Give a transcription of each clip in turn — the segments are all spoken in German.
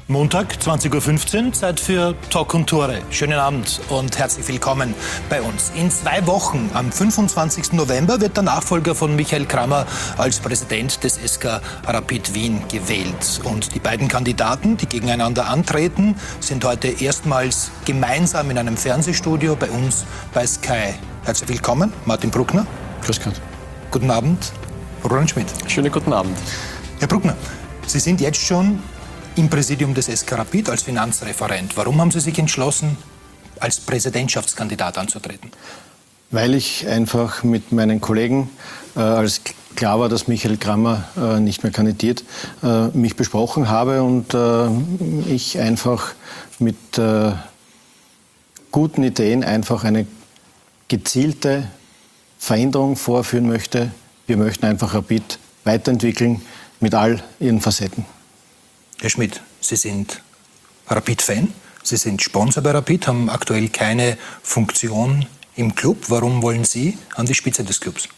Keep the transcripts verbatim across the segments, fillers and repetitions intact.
Montag, zwanzig Uhr fünfzehn, Zeit für Talk und Tore. Schönen Abend und herzlich willkommen bei uns. In zwei Wochen, am fünfundzwanzigsten November, wird der Nachfolger von Michael Krammer als Präsident des S K Rapid Wien gewählt. Und die beiden Kandidaten, die gegeneinander antreten, sind heute erstmals gemeinsam in einem Fernsehstudio bei uns bei Sky. Herzlich willkommen, Martin Bruckner. Grüß Gott. Guten Abend, Roland Schmidt. Schönen guten Abend. Herr Bruckner, Sie sind jetzt schon im Präsidium des S K Rapid als Finanzreferent. Warum haben Sie sich entschlossen, als Präsidentschaftskandidat anzutreten? Weil ich einfach mit meinen Kollegen, äh, als klar war, dass Michael Krammer äh, nicht mehr kandidiert, äh, mich besprochen habe und äh, ich einfach mit äh, guten Ideen einfach eine gezielte Veränderung vorführen möchte. Wir möchten einfach Rapid weiterentwickeln mit all ihren Facetten. Herr Schmidt, Sie sind Rapid-Fan, Sie sind Sponsor bei Rapid, haben aktuell keine Funktion im Club. Warum wollen Sie an die Spitze des Clubs?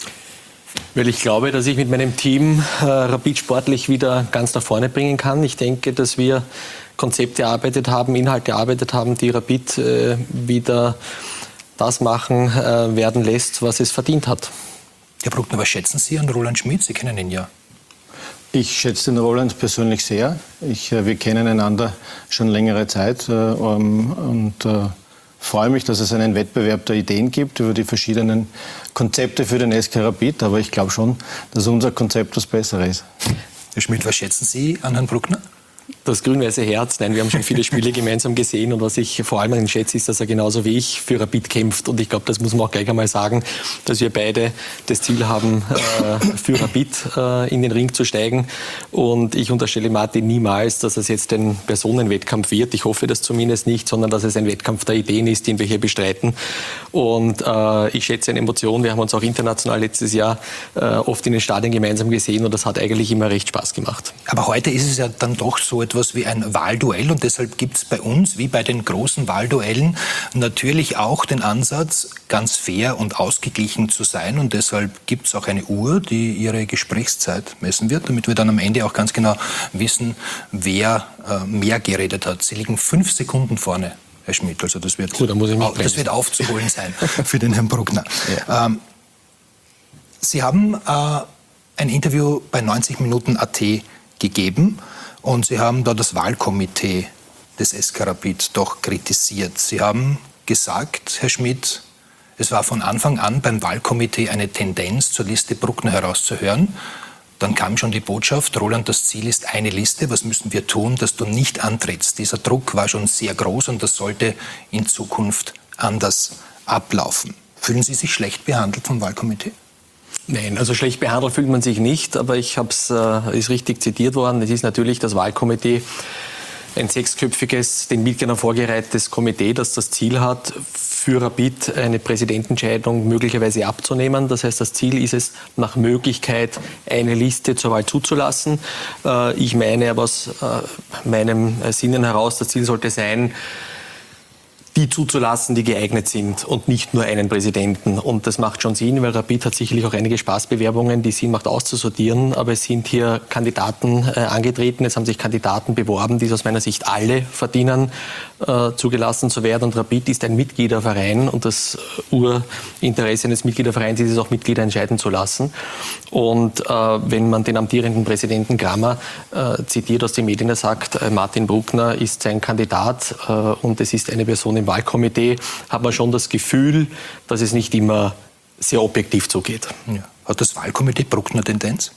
Weil ich glaube, dass ich mit meinem Team äh, Rapid sportlich wieder ganz nach vorne bringen kann. Ich denke, dass wir Konzepte erarbeitet haben, Inhalte erarbeitet haben, die Rapid äh, wieder das machen äh, werden lässt, was es verdient hat. Herr Bruckner, was schätzen Sie an Roland Schmidt? Sie kennen ihn ja. Ich schätze den Roland persönlich sehr. Ich, wir kennen einander schon längere Zeit äh, um, und äh, freue mich, dass es einen Wettbewerb der Ideen gibt über die verschiedenen Konzepte für den S K Rapid. Aber ich glaube schon, dass unser Konzept das Bessere ist. Herr Schmidt, was schätzen Sie an Herrn Bruckner? Das grün-weiße Herz, nein, wir haben schon viele Spiele gemeinsam gesehen und was ich vor allem an ihn schätze, ist, dass er genauso wie ich für Rapid kämpft und ich glaube, das muss man auch gleich einmal sagen, dass wir beide das Ziel haben, äh, für Rapid äh, in den Ring zu steigen und ich unterstelle Martin niemals, dass es jetzt ein Personenwettkampf wird, ich hoffe das zumindest nicht, sondern dass es ein Wettkampf der Ideen ist, den wir hier bestreiten und äh, ich schätze eine Emotion, wir haben uns auch international letztes Jahr äh, oft in den Stadien gemeinsam gesehen und das hat eigentlich immer recht Spaß gemacht. Aber heute ist es ja dann doch so etwas wie ein Wahlduell und deshalb gibt es bei uns, wie bei den großen Wahlduellen, natürlich auch den Ansatz, ganz fair und ausgeglichen zu sein und deshalb gibt es auch eine Uhr, die ihre Gesprächszeit messen wird, damit wir dann am Ende auch ganz genau wissen, wer äh, mehr geredet hat. Sie liegen fünf Sekunden vorne, Herr Schmidt, also das wird, Gut, dann muss ich mich au- das wird aufzuholen sein für den Herrn Bruckner. Ja. Ähm, Sie haben äh, ein Interview bei neunzig Minuten Punkt A T gegeben. Und Sie haben da das Wahlkomitee des S K Rapid doch kritisiert. Sie haben gesagt, Herr Schmidt, es war von Anfang an beim Wahlkomitee eine Tendenz, zur Liste Bruckner herauszuhören. Dann kam schon die Botschaft, Roland, das Ziel ist eine Liste. Was müssen wir tun, dass du nicht antrittst? Dieser Druck war schon sehr groß und das sollte in Zukunft anders ablaufen. Fühlen Sie sich schlecht behandelt vom Wahlkomitee? Nein, also schlecht behandelt fühlt man sich nicht, aber ich habe es, äh, ist richtig zitiert worden. Es ist natürlich das Wahlkomitee, ein sechsköpfiges, den Mitgliedern vorgereihtes Komitee, das das Ziel hat, für Rapid eine Präsidentenentscheidung möglicherweise abzunehmen. Das heißt, das Ziel ist es, nach Möglichkeit eine Liste zur Wahl zuzulassen. Äh, ich meine aber aus äh, meinem Sinnen heraus, das Ziel sollte sein, die zuzulassen, die geeignet sind und nicht nur einen Präsidenten. Und das macht schon Sinn, weil Rapid hat sicherlich auch einige Spaßbewerbungen, die Sinn macht auszusortieren. Aber es sind hier Kandidaten äh, angetreten, es haben sich Kandidaten beworben, die es aus meiner Sicht alle verdienen, äh, zugelassen zu werden. Und Rapid ist ein Mitgliederverein und das Urinteresse eines Mitgliedervereins ist es auch, Mitglieder entscheiden zu lassen. Und äh, wenn man den amtierenden Präsidenten Krammer äh, zitiert aus den Medien, er sagt, äh, Martin Bruckner ist sein Kandidat äh, und es ist eine Person im Wahlkomitee, hat man schon das Gefühl, dass es nicht immer sehr objektiv zugeht. Ja. Hat das Wahlkomitee Bruckner Tendenz?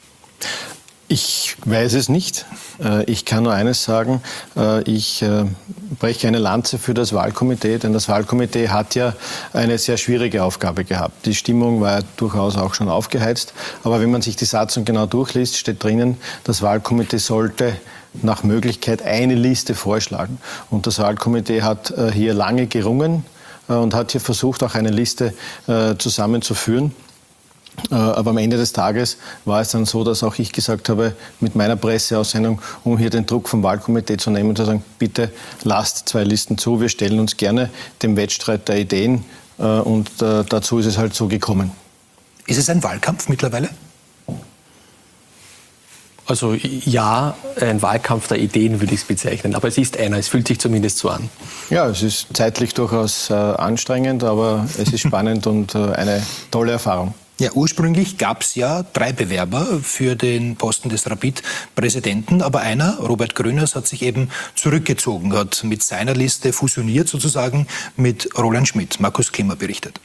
Ich weiß es nicht. Ich kann nur eines sagen, ich breche eine Lanze für das Wahlkomitee, denn das Wahlkomitee hat ja eine sehr schwierige Aufgabe gehabt. Die Stimmung war durchaus auch schon aufgeheizt, aber wenn man sich die Satzung genau durchliest, steht drinnen, das Wahlkomitee sollte nach Möglichkeit eine Liste vorschlagen. Und das Wahlkomitee hat hier lange gerungen und hat hier versucht, auch eine Liste zusammenzuführen. Aber am Ende des Tages war es dann so, dass auch ich gesagt habe, mit meiner Presseaussendung, um hier den Druck vom Wahlkomitee zu nehmen und zu sagen, bitte lasst zwei Listen zu, wir stellen uns gerne dem Wettstreit der Ideen und dazu ist es halt so gekommen. Ist es ein Wahlkampf mittlerweile? Also ja, ein Wahlkampf der Ideen würde ich es bezeichnen. Aber es ist einer, es fühlt sich zumindest so an. Ja, es ist zeitlich durchaus äh, anstrengend, aber es ist spannend und äh, eine tolle Erfahrung. Ja, ursprünglich gab es ja drei Bewerber für den Posten des Rapid-Präsidenten, aber einer, Robert Grüners, hat sich eben zurückgezogen, hat mit seiner Liste fusioniert sozusagen mit Roland Schmidt. Markus Klimmer berichtet.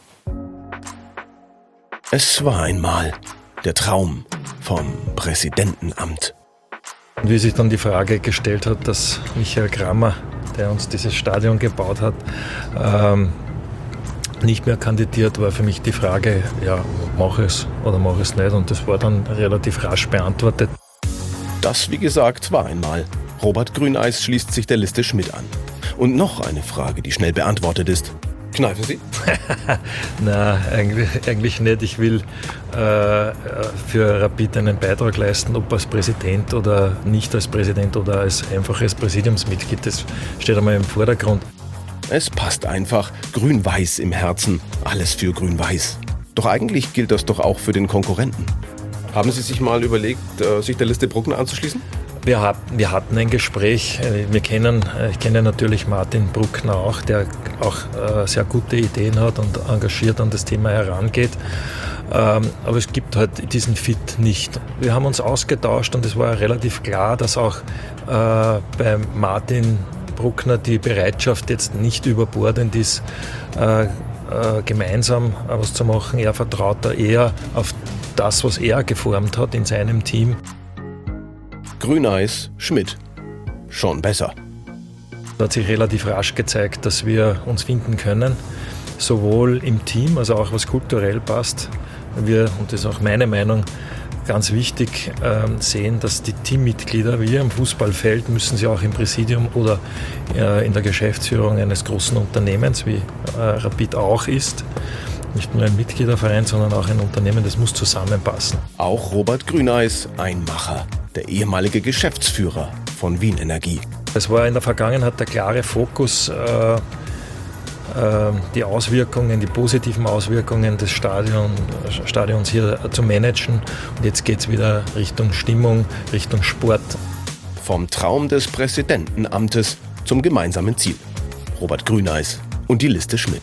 Es war einmal der Traum vom Präsidentenamt. Und wie sich dann die Frage gestellt hat, dass Michael Kramer, der uns dieses Stadion gebaut hat, ähm, nicht mehr kandidiert, war für mich die Frage, ja, mach es oder mach es nicht. Und das war dann relativ rasch beantwortet. Das, wie gesagt, war einmal. Robert Grüneis schließt sich der Liste Schmidt an. Und noch eine Frage, die schnell beantwortet ist. Kneifen Sie? Nein, eigentlich, eigentlich nicht. Ich will äh, für Rapid einen Beitrag leisten, ob als Präsident oder nicht als Präsident oder als einfaches Präsidiumsmitglied. Das steht einmal im Vordergrund. Es passt einfach. Grün-Weiß im Herzen. Alles für Grün-Weiß. Doch eigentlich gilt das doch auch für den Konkurrenten. Haben Sie sich mal überlegt, sich der Liste Bruckner anzuschließen? Wir, hat, wir hatten ein Gespräch. Wir kennen, ich kenne natürlich Martin Bruckner auch, der auch äh, sehr gute Ideen hat und engagiert an das Thema herangeht. Ähm, aber es gibt halt diesen Fit nicht. Wir haben uns ausgetauscht und es war relativ klar, dass auch äh, bei Martin Bruckner die Bereitschaft jetzt nicht überbordend ist, äh, äh, gemeinsam was zu machen. Er vertraut da eher auf das, was er geformt hat in seinem Team. Grüneis, Schmidt. Schon besser. Da hat sich relativ rasch gezeigt, dass wir uns finden können, sowohl im Team, also auch was kulturell passt. Wir, und das ist auch meine Meinung, ganz wichtig äh, sehen, dass die Teammitglieder, wie im Fußballfeld, müssen sie auch im Präsidium oder äh, in der Geschäftsführung eines großen Unternehmens, wie äh, Rapid auch ist, nicht nur ein Mitgliederverein, sondern auch ein Unternehmen, das muss zusammenpassen. Auch Robert Grüneis, ein Macher, der ehemalige Geschäftsführer von Wien Energie. Es war in der Vergangenheit der klare Fokus, äh, äh, die Auswirkungen, die positiven Auswirkungen des Stadion, Stadions hier zu managen. Und jetzt geht es wieder Richtung Stimmung, Richtung Sport. Vom Traum des Präsidentenamtes zum gemeinsamen Ziel. Robert Grüneis und die Liste Schmidt.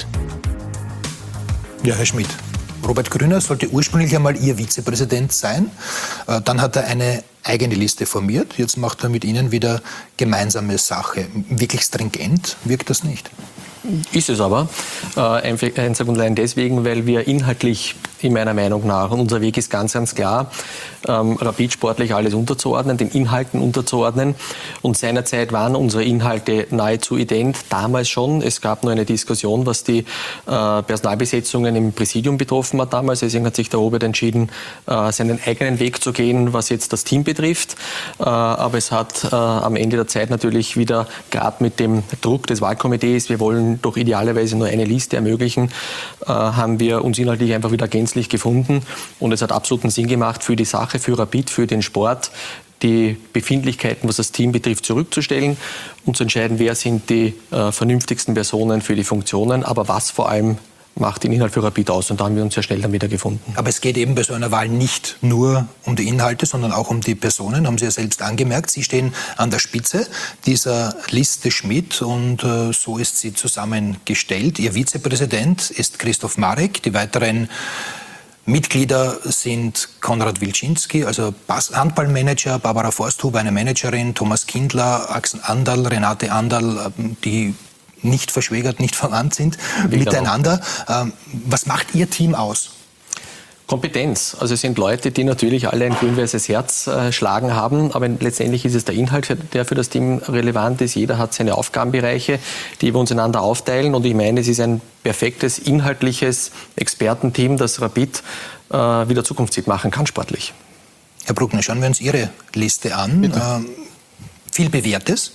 Ja, Herr Schmidt, Robert Grüner sollte ursprünglich einmal Ihr Vizepräsident sein. Dann hat er eine eigene Liste formiert. Jetzt macht er mit Ihnen wieder gemeinsame Sache. Wirklich stringent wirkt das nicht. Ist es aber. Äh, einzig und allein deswegen, weil wir inhaltlich, in meiner Meinung nach, und unser Weg ist ganz, ganz klar, ähm, Rapid sportlich alles unterzuordnen, den Inhalten unterzuordnen. Und seinerzeit waren unsere Inhalte nahezu ident, damals schon. Es gab nur eine Diskussion, was die äh, Personalbesetzungen im Präsidium betroffen hat damals. Deswegen hat sich der Robert entschieden, äh, seinen eigenen Weg zu gehen, was jetzt das Team betrifft. Äh, aber es hat äh, am Ende der Zeit natürlich wieder, gerade mit dem Druck des Wahlkomitees, wir wollen doch idealerweise nur eine Liste ermöglichen, äh, haben wir uns inhaltlich einfach wieder gänzlich gefunden. Und es hat absoluten Sinn gemacht, für die Sache, für Rapid, für den Sport, die Befindlichkeiten, was das Team betrifft, zurückzustellen und zu entscheiden, wer sind die äh, vernünftigsten Personen für die Funktionen, aber was vor allem macht den Inhalt für Rapid aus. Und da haben wir uns sehr schnell dann wieder gefunden. Aber es geht eben bei so einer Wahl nicht nur um die Inhalte, sondern auch um die Personen, haben Sie ja selbst angemerkt. Sie stehen an der Spitze dieser Liste Schmidt und äh, so ist sie zusammengestellt. Ihr Vizepräsident ist Christoph Marek. Die weiteren Mitglieder sind Konrad Wilczynski, also Handballmanager, Barbara Forsthuber, eine Managerin, Thomas Kindler, Axel Anderl, Renate Anderl, die nicht verschwägert, nicht verwandt sind, Wie miteinander. Ähm, was macht Ihr Team aus? Kompetenz. Also es sind Leute, die natürlich alle ein grün-weißes Herz äh, schlagen haben, aber letztendlich ist es der Inhalt, der für das Team relevant ist. Jeder hat seine Aufgabenbereiche, die wir uns einander aufteilen und ich meine, es ist ein perfektes, inhaltliches Expertenteam, das Rapid äh, wieder zukunftsfit machen kann, sportlich. Herr Bruckner, schauen wir uns Ihre Liste an. Ähm, viel Bewährtes.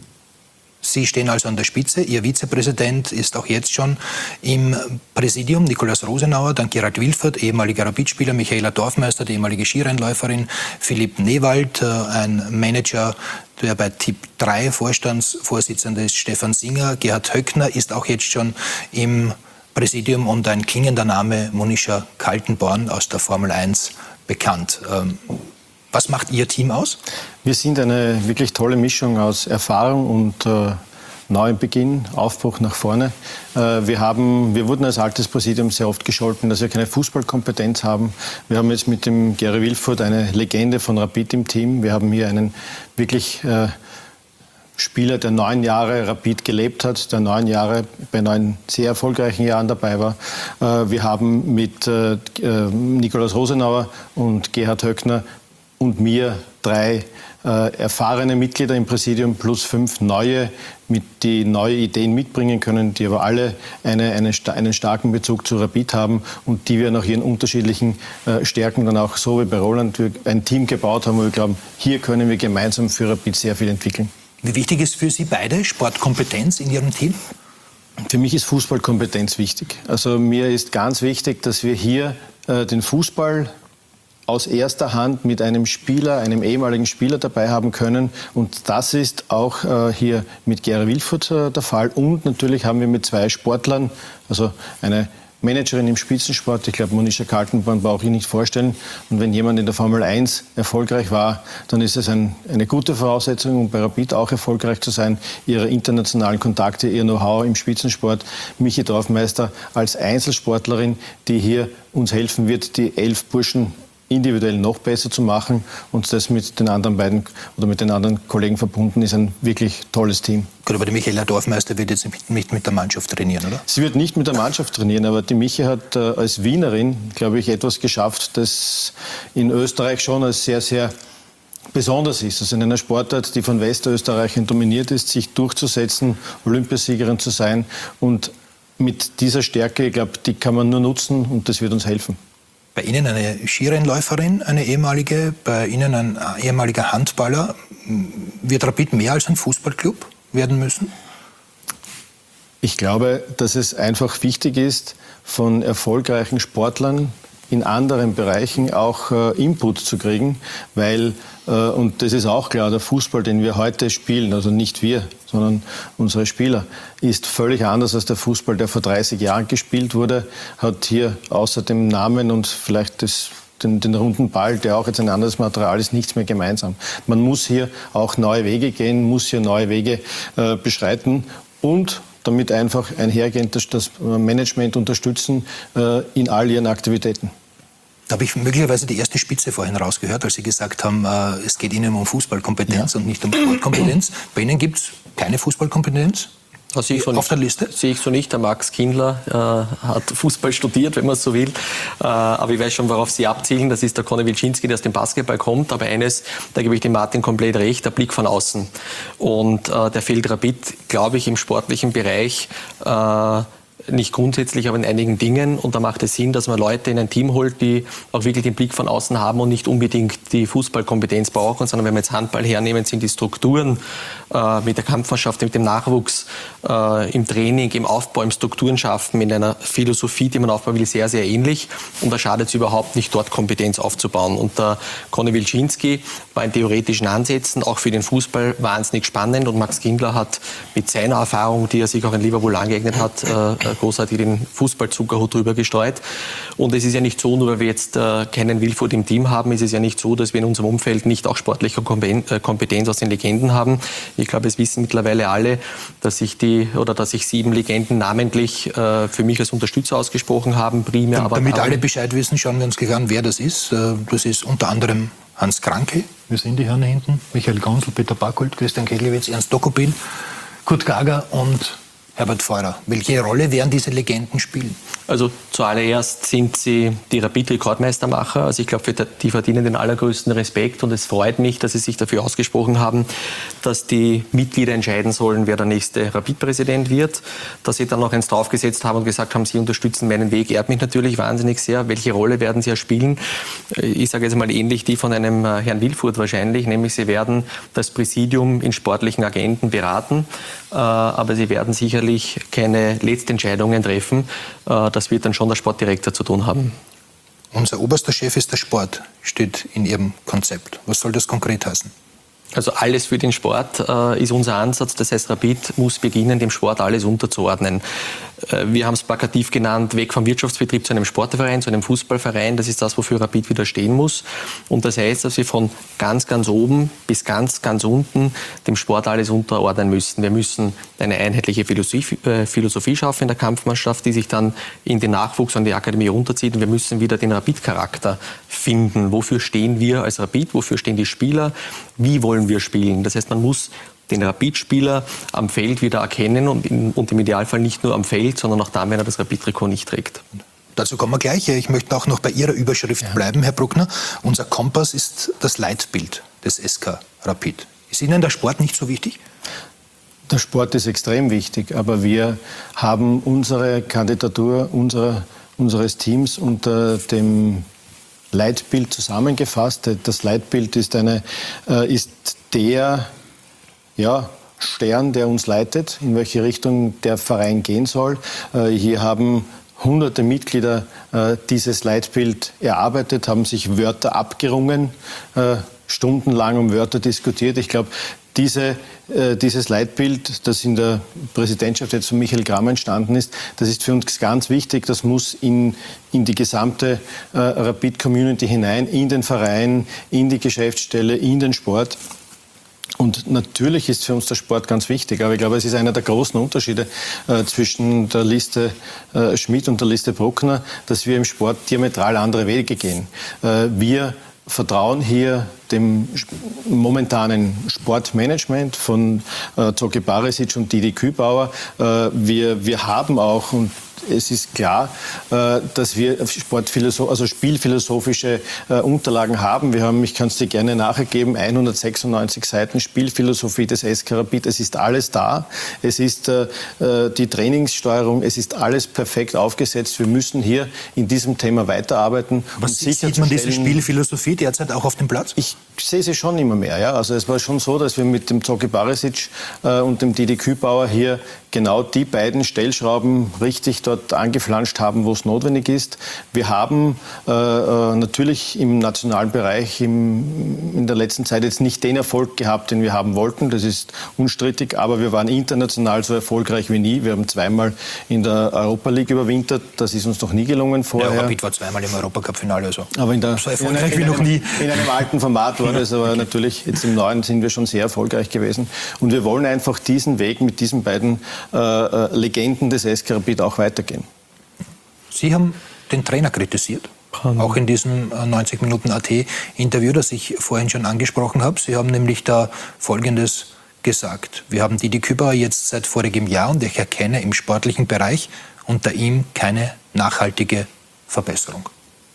Sie stehen also an der Spitze. Ihr Vizepräsident ist auch jetzt schon im Präsidium, Nikolaus Rosenauer, dann Gerald Wilfert, ehemaliger Rapid-Spieler, Michaela Dorfmeister, die ehemalige Skirennläuferin, Philipp Newald, ein Manager, der bei Tipp drei Vorstandsvorsitzender ist, Stefan Singer, Gerhard Höckner ist auch jetzt schon im Präsidium und ein klingender Name, Monisha Kaltenborn aus der Formel eins bekannt. Was macht Ihr Team aus? Wir sind eine wirklich tolle Mischung aus Erfahrung und äh, neuem Beginn, Aufbruch nach vorne. Äh, wir, haben, wir wurden als altes Präsidium sehr oft gescholten, dass wir keine Fußballkompetenz haben. Wir haben jetzt mit dem Gary Wilford eine Legende von Rapid im Team. Wir haben hier einen wirklich äh, Spieler, der neun Jahre Rapid gelebt hat, der neun Jahre bei neun sehr erfolgreichen Jahren dabei war. Äh, wir haben mit äh, Nikolaus Rosenauer und Gerhard Höckner und mir drei äh, erfahrene Mitglieder im Präsidium plus fünf neue, mit, die neue Ideen mitbringen können, die aber alle eine, eine, einen starken Bezug zu Rapid haben und die wir nach ihren unterschiedlichen äh, Stärken dann auch so wie bei Roland ein Team gebaut haben, wo wir glauben, hier können wir gemeinsam für Rapid sehr viel entwickeln. Wie wichtig ist für Sie beide Sportkompetenz in Ihrem Team? Für mich ist Fußballkompetenz wichtig. Also mir ist ganz wichtig, dass wir hier äh, den Fußball aus erster Hand mit einem Spieler, einem ehemaligen Spieler dabei haben können. Und das ist auch äh, hier mit Gary Wilford äh, der Fall. Und natürlich haben wir mit zwei Sportlern, also eine Managerin im Spitzensport, ich glaube, Monisha Kaltenborn brauche ich nicht vorstellen. Und wenn jemand in der Formel eins erfolgreich war, dann ist es ein, eine gute Voraussetzung, um bei Rapid auch erfolgreich zu sein. Ihre internationalen Kontakte, ihr Know-how im Spitzensport. Michi Dorfmeister als Einzelsportlerin, die hier uns helfen wird, die elf Burschen individuell noch besser zu machen, und das mit den anderen beiden oder mit den anderen Kollegen verbunden ist ein wirklich tolles Team. Gut, aber die Michaela Dorfmeister wird jetzt nicht mit der Mannschaft trainieren, oder? Sie wird nicht mit der Mannschaft trainieren, aber die Michi hat äh, als Wienerin, glaube ich, etwas geschafft, das in Österreich schon als sehr, sehr besonders ist. Also in einer Sportart, die von Westösterreichern dominiert ist, sich durchzusetzen, Olympiasiegerin zu sein, und mit dieser Stärke, ich glaube, die kann man nur nutzen, und das wird uns helfen. Bei Ihnen eine Skirennläuferin, eine ehemalige, bei Ihnen ein ehemaliger Handballer. Wird Rapid mehr als ein Fußballclub werden müssen? Ich glaube, dass es einfach wichtig ist, von erfolgreichen Sportlern in anderen Bereichen auch äh, Input zu kriegen, weil, äh, und das ist auch klar, der Fußball, den wir heute spielen, also nicht wir, sondern unsere Spieler, ist völlig anders als der Fußball, der vor dreißig Jahren gespielt wurde, hat hier außer dem Namen und vielleicht das, den, den runden Ball, der auch jetzt ein anderes Material ist, nichts mehr gemeinsam. Man muss hier auch neue Wege gehen, muss hier neue Wege äh, beschreiten und damit einfach einhergehend das, das Management unterstützen äh, in all ihren Aktivitäten. Da habe ich möglicherweise die erste Spitze vorhin rausgehört, als Sie gesagt haben, äh, es geht Ihnen um Fußballkompetenz, ja, und nicht um Sportkompetenz. Bei Ihnen gibt es keine Fußballkompetenz? Das sehe ich so auf nicht. Der Liste? Sehe ich so nicht. Der Max Kindler äh, hat Fußball studiert, wenn man so will. Äh, aber ich weiß schon, worauf Sie abzielen. Das ist der Conny Wilczynski, der aus dem Basketball kommt. Aber eines, da gebe ich dem Martin komplett recht, der Blick von außen. Und äh, der fehlt Rapid, glaube ich, im sportlichen Bereich äh, nicht grundsätzlich, aber in einigen Dingen. Und da macht es Sinn, dass man Leute in ein Team holt, die auch wirklich den Blick von außen haben und nicht unbedingt die Fußballkompetenz brauchen, sondern wenn wir jetzt Handball hernehmen, sind die Strukturen äh, mit der Kampfmannschaft, mit dem Nachwuchs, äh, im Training, im Aufbau, im Strukturen schaffen, mit einer Philosophie, die man aufbauen will, sehr, sehr ähnlich. Und da schadet es überhaupt nicht, dort Kompetenz aufzubauen. Und der Conny Wilczynski war in theoretischen Ansätzen auch für den Fußball wahnsinnig spannend. Und Max Kindler hat mit seiner Erfahrung, die er sich auch in Liverpool angeeignet hat, äh, großartig den Fußballzuckerhut drüber gestreut. Und es ist ja nicht so, nur weil wir jetzt äh, keinen Wilford im Team haben, ist es ja nicht so, dass wir in unserem Umfeld nicht auch sportliche Kompetenz aus den Legenden haben. Ich glaube, es wissen mittlerweile alle, dass sich die oder dass sich sieben Legenden namentlich äh, für mich als Unterstützer ausgesprochen haben, primär. Und aber damit alle Bescheid wissen, schauen wir uns gleich an, wer das ist. Das ist unter anderem Hans Kranke, wir sehen die Herren da hinten, Michael Gansl, Peter Backholt, Christian Keglewitz, Ernst Dokopil, Kurt Gager und Herbert Feurer. Welche Rolle werden diese Legenden spielen? Also zuallererst sind sie die Rapid-Rekordmeistermacher. Also ich glaube, die verdienen den allergrößten Respekt und es freut mich, dass sie sich dafür ausgesprochen haben, dass die Mitglieder entscheiden sollen, wer der nächste Rapid-Präsident wird. Dass sie dann noch eins draufgesetzt haben und gesagt haben, sie unterstützen meinen Weg, ehrt mich natürlich wahnsinnig sehr. Welche Rolle werden sie ja spielen? Ich sage jetzt mal ähnlich die von einem Herrn Wilfurt wahrscheinlich, nämlich sie werden das Präsidium in sportlichen Agenten beraten, aber sie werden sicherlich keine Letztentscheidungen treffen. Das wird dann schon der Sportdirektor zu tun haben. Unser oberster Chef ist der Sport, steht in Ihrem Konzept. Was soll das konkret heißen? Also alles für den Sport äh, ist unser Ansatz. Das heißt, Rapid muss beginnen, dem Sport alles unterzuordnen. Wir haben es plakativ genannt, weg vom Wirtschaftsbetrieb zu einem Sportverein, zu einem Fußballverein. Das ist das, wofür Rapid wieder stehen muss. Und das heißt, dass wir von ganz, ganz oben bis ganz, ganz unten dem Sport alles unterordnen müssen. Wir müssen eine einheitliche Philosophie, äh, Philosophie schaffen in der Kampfmannschaft, die sich dann in den Nachwuchs und die Akademie runterzieht. Und wir müssen wieder den Rapid-Charakter finden. Wofür stehen wir als Rapid? Wofür stehen die Spieler? Wie wollen wir spielen? Das heißt, man muss den Rapid-Spieler am Feld wieder erkennen und, in, und im Idealfall nicht nur am Feld, sondern auch dann, wenn er das Rapid-Trikot nicht trägt. Dazu kommen wir gleich. Ich möchte auch noch bei Ihrer Überschrift ja. bleiben, Herr Bruckner. Unser Kompass ist das Leitbild des S K Rapid. Ist Ihnen der Sport nicht so wichtig? Der Sport ist extrem wichtig, aber wir haben unsere Kandidatur unserer, unseres Teams unter dem Leitbild zusammengefasst. Das Leitbild ist, eine, äh, ist der ja, Stern, der uns leitet, in welche Richtung der Verein gehen soll. Äh, hier haben hunderte Mitglieder äh, dieses Leitbild erarbeitet, haben sich Wörter abgerungen, äh, stundenlang um Wörter diskutiert. Ich glaube, diese, äh, dieses Leitbild, das in der Präsidentschaft jetzt von Michael Gramm entstanden ist, das ist für uns ganz wichtig. Das muss in, in die gesamte äh, Rapid-Community hinein, in den Verein, in die Geschäftsstelle, in den Sport. Und natürlich ist für uns der Sport ganz wichtig, aber ich glaube, es ist einer der großen Unterschiede äh, zwischen der Liste äh, Schmidt und der Liste Bruckner, dass wir im Sport diametral andere Wege gehen. Äh, wir vertrauen hier dem momentanen Sportmanagement von äh, Zoki Barisic und Didi Kübauer. Äh, wir, wir haben auch, und es ist klar, äh, dass wir Sportphilosoph- also spielphilosophische äh, Unterlagen haben. Wir haben, ich kann es dir gerne nachgeben, hundertsechsundneunzig Seiten Spielphilosophie des S K Rapid. Es ist alles da. Es ist äh, die Trainingssteuerung. Es ist alles perfekt aufgesetzt. Wir müssen hier in diesem Thema weiterarbeiten. Was sieht man diese Spielphilosophie derzeit auch auf dem Platz? Ich sehe sie schon immer mehr. Ja? Also es war schon so, dass wir mit dem Zoki Barisic äh, und dem Didi Kübauer hier genau die beiden Stellschrauben richtig dort angeflanscht haben, wo es notwendig ist. Wir haben äh, natürlich im nationalen Bereich im, in der letzten Zeit jetzt nicht den Erfolg gehabt, den wir haben wollten. Das ist unstrittig, aber wir waren international so erfolgreich wie nie. Wir haben zweimal in der Europa League überwintert. Das ist uns noch nie gelungen vorher. Ja, Rapid war zweimal im Europacup-Finale. Also. Aber in der, so erfolgreich in, wie in noch einem, nie. In einem alten Format war das, aber natürlich jetzt im neuen sind wir schon sehr erfolgreich gewesen. Und wir wollen einfach diesen Weg mit diesen beiden äh, äh, Legenden des S K Rapid auch weitergehen. Sie haben den Trainer kritisiert, um. auch in diesem neunzig Minuten A T-Interview, das ich vorhin schon angesprochen habe. Sie haben nämlich da Folgendes gesagt. Wir haben Didi Kübauer jetzt seit vorigem Jahr und ich erkenne im sportlichen Bereich unter ihm keine nachhaltige Verbesserung.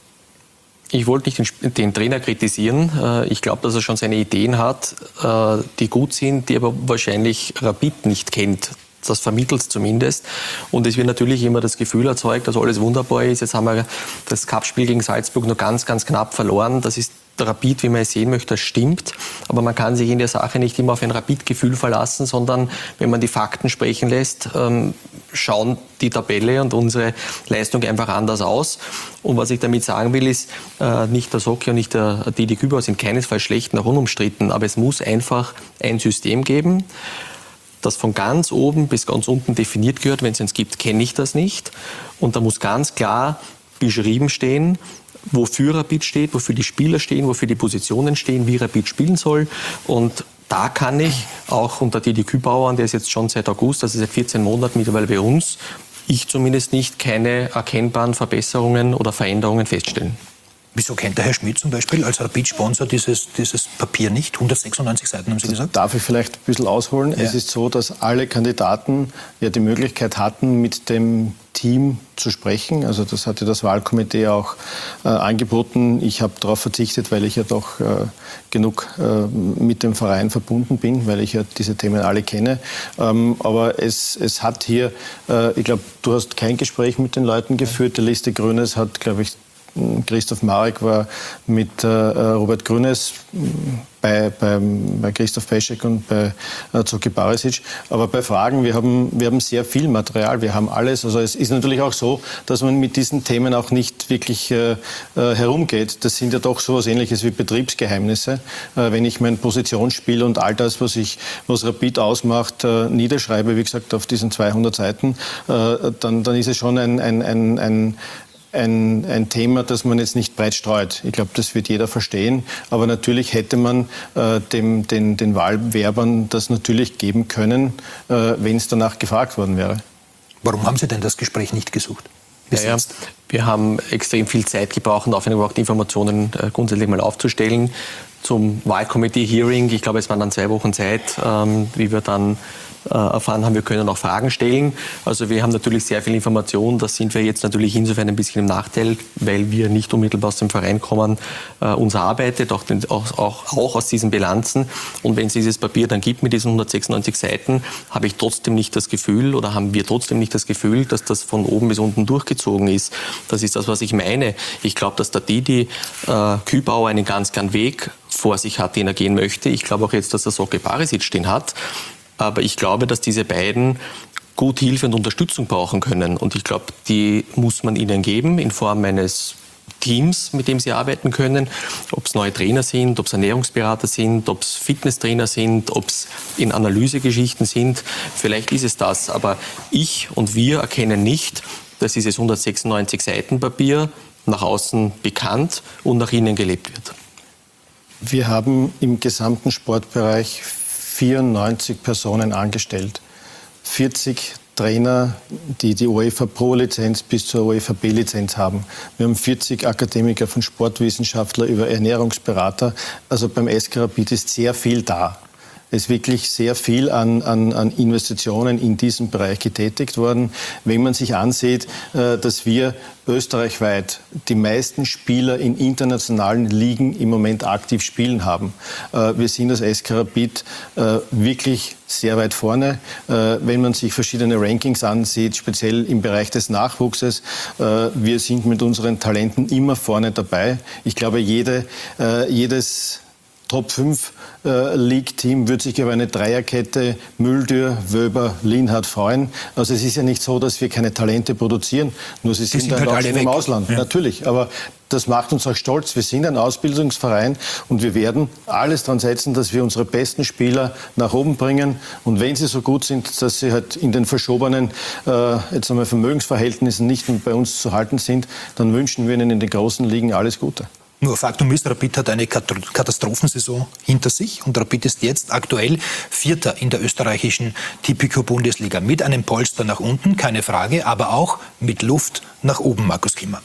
Ich wollte nicht den, den Trainer kritisieren. Ich glaube, dass er schon seine Ideen hat, die gut sind, die aber wahrscheinlich Rapid nicht kennt. Das vermittelt es zumindest. Und es wird natürlich immer das Gefühl erzeugt, dass alles wunderbar ist. Jetzt haben wir das Cup-Spiel gegen Salzburg nur ganz, ganz knapp verloren. Das ist der Rapid, wie man es sehen möchte, das stimmt. Aber man kann sich in der Sache nicht immer auf ein Rapid-Gefühl verlassen, sondern wenn man die Fakten sprechen lässt, ähm, schauen die Tabelle und unsere Leistung einfach anders aus. Und was ich damit sagen will, ist, äh, nicht der Zoki und nicht der Didi Kübauer sind keinesfalls schlecht, noch unumstritten. Aber es muss einfach ein System geben, das von ganz oben bis ganz unten definiert gehört. Wenn es eins gibt, kenne ich das nicht. Und da muss ganz klar beschrieben stehen, wofür Rapid steht, wofür die Spieler stehen, wofür die Positionen stehen, wie Rapid spielen soll. Und da kann ich auch unter Didi Kübauer, der ist jetzt schon seit August, also seit vierzehn Monaten mittlerweile bei uns, ich zumindest nicht, keine erkennbaren Verbesserungen oder Veränderungen feststellen. Wieso kennt der Herr Schmidt zum Beispiel als Rapid-Sponsor dieses, dieses Papier nicht? hundertsechsundneunzig Seiten haben Sie gesagt? Darf ich vielleicht ein bisschen ausholen? Ja. Es ist so, dass alle Kandidaten ja die Möglichkeit hatten, mit dem Team zu sprechen. Also das hatte das Wahlkomitee auch äh, angeboten. Ich habe darauf verzichtet, weil ich ja doch äh, genug äh, mit dem Verein verbunden bin, weil ich ja diese Themen alle kenne. Ähm, aber es, es hat hier, äh, ich glaube, du hast kein Gespräch mit den Leuten geführt. Die Liste Grünes hat, glaube ich, Christoph Marek war mit äh, Robert Grünes bei, bei, bei Christoph Peschek und bei äh, Zoki Barisic. Aber bei Fragen, wir haben, wir haben sehr viel Material, wir haben alles. Also es ist natürlich auch so, dass man mit diesen Themen auch nicht wirklich äh, herumgeht. Das sind ja doch so etwas Ähnliches wie Betriebsgeheimnisse. Äh, wenn ich mein Positionsspiel und all das, was, ich, was Rapid ausmacht, äh, niederschreibe, wie gesagt, auf diesen zweihundert Seiten, äh, dann, dann ist es schon ein, ein, ein, ein Ein, ein Thema, das man jetzt nicht breit streut. Ich glaube, das wird jeder verstehen. Aber natürlich hätte man äh, dem, den, den Wahlwerbern das natürlich geben können, äh, wenn es danach gefragt worden wäre. Warum haben Sie denn das Gespräch nicht gesucht? Ja, ja. Wir haben extrem viel Zeit gebraucht, um aufwendig die Informationen äh, grundsätzlich mal aufzustellen. Zum Wahlkomitee-Hearing, ich glaube, es waren dann zwei Wochen Zeit, ähm, wie wir dann äh, erfahren haben, wir können auch Fragen stellen. Also wir haben natürlich sehr viel Information. Das sind wir jetzt natürlich insofern ein bisschen im Nachteil, weil wir nicht unmittelbar aus dem Verein kommen. Äh, uns arbeitet, auch, den, auch, auch, auch aus diesen Bilanzen. Und wenn es dieses Papier dann gibt mit diesen hundertsechsundneunzig Seiten, habe ich trotzdem nicht das Gefühl oder haben wir trotzdem nicht das Gefühl, dass das von oben bis unten durchgezogen ist. Das ist das, was ich meine. Ich glaube, dass der Didi äh, Kübauer einen ganz klaren Weg vor sich hat, den er gehen möchte. Ich glaube auch jetzt, dass er Zoki Barisic stehen hat. Aber ich glaube, dass diese beiden gut Hilfe und Unterstützung brauchen können. Und ich glaube, die muss man ihnen geben in Form eines Teams, mit dem sie arbeiten können. Ob es neue Trainer sind, ob es Ernährungsberater sind, ob es Fitnesstrainer sind, ob es in Analysegeschichten sind. Vielleicht ist es das. Aber ich und wir erkennen nicht, dass dieses hundertsechsundneunzig Seiten Papier nach außen bekannt und nach innen gelebt wird. Wir haben im gesamten Sportbereich vierundneunzig Personen angestellt. vierzig Trainer, die die UEFA Pro-Lizenz bis zur UEFA B-Lizenz haben. Wir haben vierzig Akademiker von Sportwissenschaftler über Ernährungsberater. Also beim S K Rapid ist sehr viel da. Es ist wirklich sehr viel an, an, an Investitionen in diesem Bereich getätigt worden. Wenn man sich ansieht, äh, dass wir österreichweit die meisten Spieler in internationalen Ligen im Moment aktiv spielen haben. Äh, wir sind als S K Rapid äh, wirklich sehr weit vorne. Äh, wenn man sich verschiedene Rankings ansieht, speziell im Bereich des Nachwuchses, äh, wir sind mit unseren Talenten immer vorne dabei. Ich glaube, jede, äh, jedes Top fünf äh, League-Team würde sich über eine Dreierkette Müldür, Wöber, Lienhardt freuen. Also es ist ja nicht so, dass wir keine Talente produzieren, nur sie sind, sind dann halt im Ausland. Ja. Natürlich, aber das macht uns auch stolz. Wir sind ein Ausbildungsverein und wir werden alles daran setzen, dass wir unsere besten Spieler nach oben bringen. Und wenn sie so gut sind, dass sie halt in den verschobenen äh, jetzt einmal Vermögensverhältnissen nicht mehr bei uns zu halten sind, dann wünschen wir ihnen in den großen Ligen alles Gute. Nur Faktum ist, Rapid hat eine Katastrophensaison hinter sich und Rapid ist jetzt aktuell Vierter in der österreichischen Tipico-Bundesliga. Mit einem Polster nach unten, keine Frage, aber auch mit Luft nach oben, Markus Kimmer.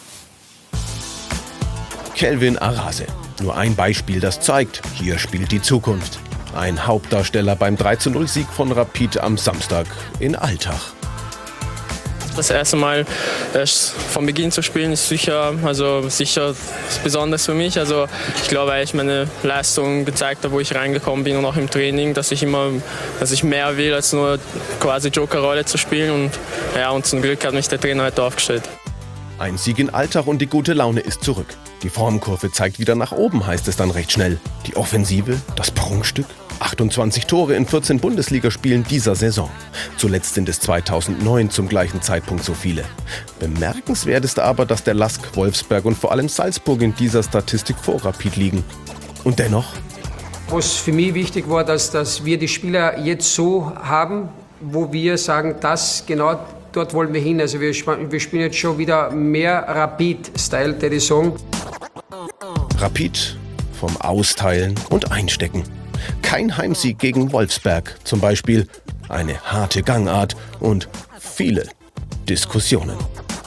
Kelvin Arase. Nur ein Beispiel, das zeigt, hier spielt die Zukunft. Ein Hauptdarsteller beim drei zu null Sieg von Rapid am Samstag in Altach. Das erste Mal erst von Beginn zu spielen ist sicher, also sicher besonders für mich. Also ich glaube, weil ich meine Leistung gezeigt habe, wo ich reingekommen bin und auch im Training, dass ich immer, dass ich mehr will, als nur quasi Jokerrolle zu spielen. Und ja, und zum Glück hat mich der Trainer heute aufgestellt. Ein Sieg in Altach und die gute Laune ist zurück. Die Formkurve zeigt wieder nach oben, heißt es dann recht schnell. Die Offensive, das Prunkstück. achtundzwanzig Tore in vierzehn Bundesligaspielen dieser Saison. Zuletzt sind es zweitausendneun zum gleichen Zeitpunkt so viele. Bemerkenswert ist aber, dass der Lask, Wolfsberg und vor allem Salzburg in dieser Statistik vor Rapid liegen. Und dennoch? Was für mich wichtig war, dass, dass wir die Spieler jetzt so haben, wo wir sagen, das genau dort wollen wir hin. Also wir, wir spielen jetzt schon wieder mehr Rapid-Style, der ich sagen. Rapid vom Austeilen und Einstecken. Kein Heimsieg gegen Wolfsberg zum Beispiel, eine harte Gangart und viele Diskussionen.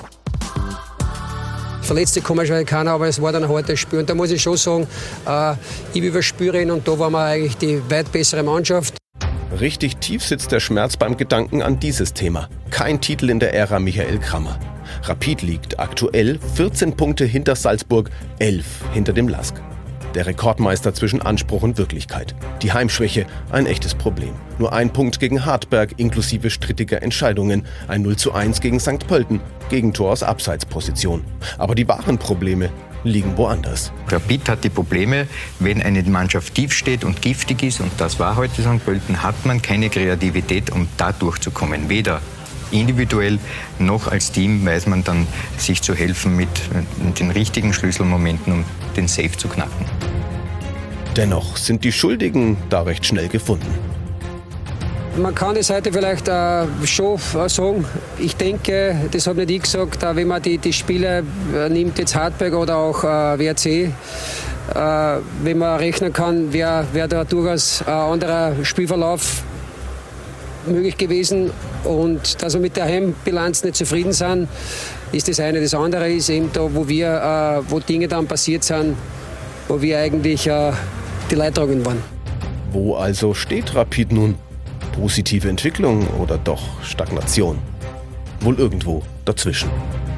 Verletzte kommen schon keiner, aber es war dann ein hartes Spiel. Und da muss ich schon sagen, äh, ich überspüre ihn und da waren wir eigentlich die weit bessere Mannschaft. Richtig tief sitzt der Schmerz beim Gedanken an dieses Thema. Kein Titel in der Ära Michael Krammer. Rapid liegt aktuell vierzehn Punkte hinter Salzburg, elf hinter dem Lask. Der Rekordmeister zwischen Anspruch und Wirklichkeit. Die Heimschwäche, ein echtes Problem. Nur ein Punkt gegen Hartberg inklusive strittiger Entscheidungen. Ein null zu eins gegen Sankt Pölten. Gegentor aus Abseitsposition. Aber die wahren Probleme liegen woanders. Rapid hat die Probleme, wenn eine Mannschaft tief steht und giftig ist, und das war heute Sankt Pölten, hat man keine Kreativität, um da durchzukommen. Weder individuell noch als Team weiß man dann, sich zu helfen mit den richtigen Schlüsselmomenten, um den Safe zu knacken. Dennoch sind die Schuldigen da recht schnell gefunden. Man kann das heute vielleicht äh, schon sagen. Ich denke, das habe nicht ich gesagt, äh, wenn man die, die Spiele äh, nimmt, jetzt Hartberg oder auch äh, W R C, äh, wenn man rechnen kann, wäre wär da durchaus ein anderer Spielverlauf möglich gewesen. Und dass wir mit der Heimbilanz nicht zufrieden sind, ist das eine. Das andere ist eben da, wo, wir, äh, wo Dinge dann passiert sind, wo wir eigentlich äh, die Leidtragenden waren. Wo also steht Rapid nun? Positive Entwicklung oder doch Stagnation? Wohl irgendwo dazwischen.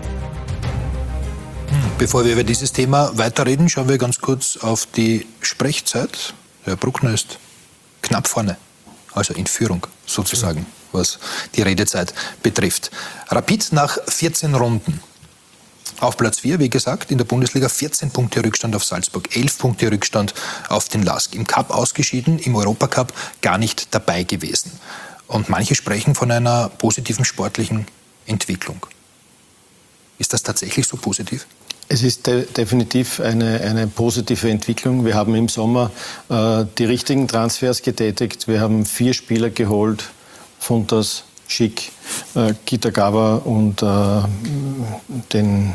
Bevor wir über dieses Thema weiterreden, schauen wir ganz kurz auf die Sprechzeit. Herr Bruckner ist knapp vorne, also in Führung sozusagen, was die Redezeit betrifft. Rapid nach vierzehn Runden auf Platz vier, wie gesagt, in der Bundesliga vierzehn Punkte Rückstand auf Salzburg, elf Punkte Rückstand auf den L A S K. Im Cup ausgeschieden, im Europacup gar nicht dabei gewesen. Und manche sprechen von einer positiven sportlichen Entwicklung. Ist das tatsächlich so positiv? Es ist de- definitiv eine, eine positive Entwicklung. Wir haben im Sommer äh, die richtigen Transfers getätigt. Wir haben vier Spieler geholt, Funtas, Schick, äh, Kitagawa und äh, den...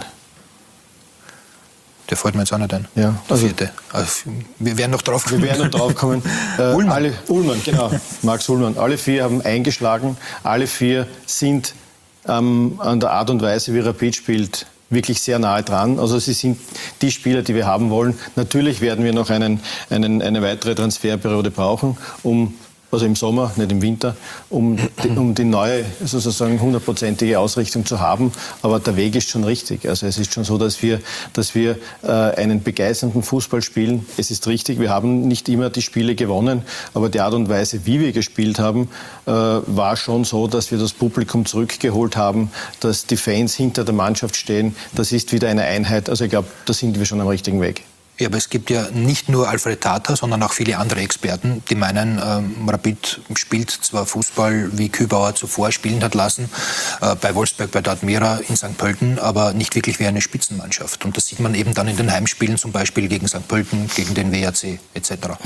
Der fällt mir jetzt auch nicht ein. Ja, der also, vierte. Also, wir werden noch drauf kommen. Wir werden noch drauf kommen. Äh, Ullmann. Alle, Ullmann, genau. Max Ullmann. Alle vier haben eingeschlagen. Alle vier sind ähm, an der Art und Weise, wie Rapid spielt, wirklich sehr nahe dran. Also sie sind die Spieler, die wir haben wollen. Natürlich werden wir noch einen, einen, eine weitere Transferperiode brauchen, um also im Sommer, nicht im Winter, um die, um die neue, sozusagen hundertprozentige Ausrichtung zu haben. Aber der Weg ist schon richtig. Also es ist schon so, dass wir, dass wir äh, einen begeisternden Fußball spielen. Es ist richtig, wir haben nicht immer die Spiele gewonnen, aber die Art und Weise, wie wir gespielt haben, äh, war schon so, dass wir das Publikum zurückgeholt haben, dass die Fans hinter der Mannschaft stehen. Das ist wieder eine Einheit. Also ich glaube, da sind wir schon am richtigen Weg. Ja, aber es gibt ja nicht nur Alfred Tata, sondern auch viele andere Experten, die meinen, ähm, Rapid spielt zwar Fußball, wie Kübauer zuvor spielen hat lassen, äh, bei Wolfsberg, bei Admira, in Sankt Pölten, aber nicht wirklich wie eine Spitzenmannschaft. Und das sieht man eben dann in den Heimspielen, zum Beispiel gegen Sankt Pölten, gegen den W R C et cetera.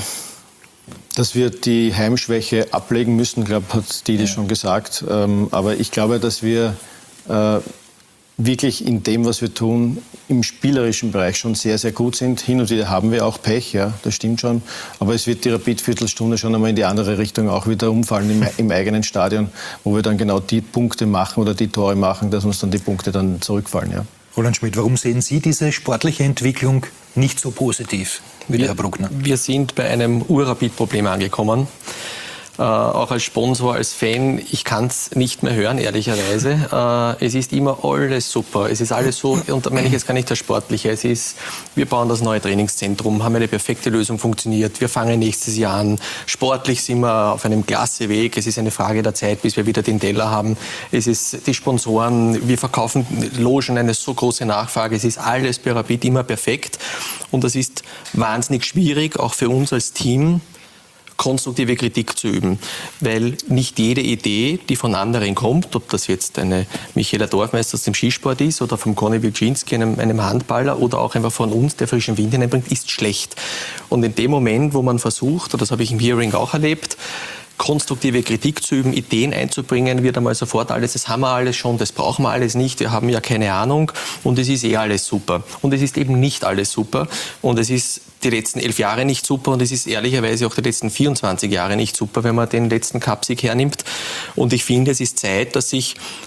Dass wir die Heimschwäche ablegen müssen, glaube ich, hat Didi ja. schon gesagt. Ähm, aber ich glaube, dass wir äh, wirklich in dem, was wir tun, im spielerischen Bereich schon sehr, sehr gut sind. Hin und wieder haben wir auch Pech, ja, das stimmt schon. Aber es wird die Rapid-Viertelstunde schon einmal in die andere Richtung auch wieder umfallen im, im eigenen Stadion, wo wir dann genau die Punkte machen oder die Tore machen, dass uns dann die Punkte dann zurückfallen. Ja. Roland Schmidt, warum sehen Sie diese sportliche Entwicklung nicht so positiv wie der Herr Bruckner? Wir sind bei einem Ur-Rapid-Problem angekommen. Äh, auch als Sponsor, als Fan, ich kann es nicht mehr hören, ehrlicherweise. Äh, es ist immer alles super. Es ist alles so, und da meine ich jetzt gar nicht das Sportliche. Es ist, wir bauen das neue Trainingszentrum, haben eine perfekte Lösung funktioniert. Wir fangen nächstes Jahr an. Sportlich sind wir auf einem klasse Weg. Es ist eine Frage der Zeit, bis wir wieder den Teller haben. Es ist die Sponsoren, wir verkaufen Logen, eine so große Nachfrage. Es ist alles bei Rapid immer perfekt. Und das ist wahnsinnig schwierig, auch für uns als Team, konstruktive Kritik zu üben, weil nicht jede Idee, die von anderen kommt, ob das jetzt eine Michaela Dorfmeister aus dem Skisport ist oder vom Conny Wilczynski, einem, einem Handballer, oder auch einfach von uns, der frischen Wind hineinbringt, ist schlecht. Und in dem Moment, wo man versucht, und das habe ich im Hearing auch erlebt, konstruktive Kritik zu üben, Ideen einzubringen, wird einmal sofort alles, das haben wir alles schon, das brauchen wir alles nicht, wir haben ja keine Ahnung und es ist eh alles super. Und es ist eben nicht alles super und es ist die letzten elf Jahre nicht super und es ist ehrlicherweise auch die letzten vierundzwanzig Jahre nicht super, wenn man den letzten Cupsieg hernimmt. Und ich finde, es ist Zeit, dass sich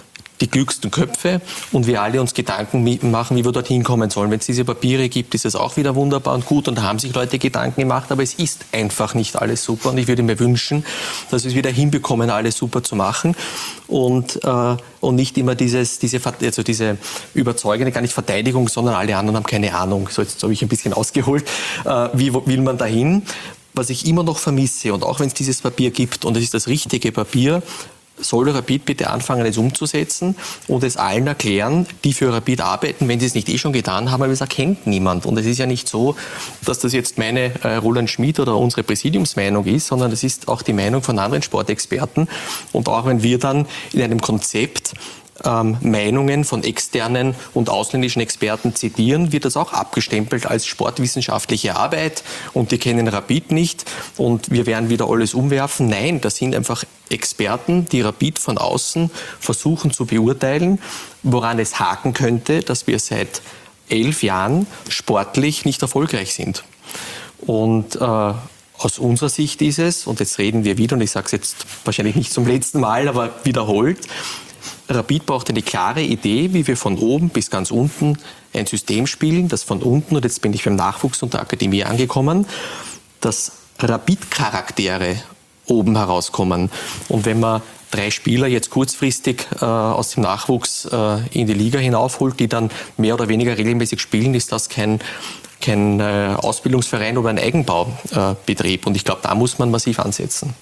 die klügsten Köpfe und wir alle uns Gedanken machen, wie wir dorthin kommen sollen. Wenn es diese Papiere gibt, ist es auch wieder wunderbar und gut und da haben sich Leute Gedanken gemacht, aber es ist einfach nicht alles super und ich würde mir wünschen, dass wir es wieder hinbekommen, alles super zu machen und, äh, und nicht immer dieses, diese, also diese überzeugende, gar nicht Verteidigung, sondern alle anderen haben keine Ahnung. So, jetzt habe ich ein bisschen ausgeholt. Äh, wie will man dahin? Was ich immer noch vermisse und auch wenn es dieses Papier gibt und es ist das richtige Papier, soll Rapid bitte anfangen, es umzusetzen und es allen erklären, die für Rapid arbeiten, wenn sie es nicht eh schon getan haben, aber es erkennt niemand. Und es ist ja nicht so, dass das jetzt meine äh, Roland Schmid oder unsere Präsidiumsmeinung ist, sondern es ist auch die Meinung von anderen Sportexperten. Und auch wenn wir dann in einem Konzept Ähm, Meinungen von externen und ausländischen Experten zitieren, wird das auch abgestempelt als sportwissenschaftliche Arbeit und die kennen Rapid nicht und wir werden wieder alles umwerfen. Nein, das sind einfach Experten, die Rapid von außen versuchen zu beurteilen, woran es haken könnte, dass wir seit elf Jahren sportlich nicht erfolgreich sind. Und äh, aus unserer Sicht ist es, und jetzt reden wir wieder, und ich sage es jetzt wahrscheinlich nicht zum letzten Mal, aber wiederholt, Rapid braucht eine klare Idee, wie wir von oben bis ganz unten ein System spielen, das von unten, und jetzt bin ich beim Nachwuchs und der Akademie angekommen, dass Rapid-Charaktere oben herauskommen. Und wenn man drei Spieler jetzt kurzfristig äh, aus dem Nachwuchs äh, in die Liga hinaufholt, die dann mehr oder weniger regelmäßig spielen, ist das kein, kein äh, Ausbildungsverein oder ein Eigenbaubetrieb. Äh, und ich glaube, da muss man massiv ansetzen.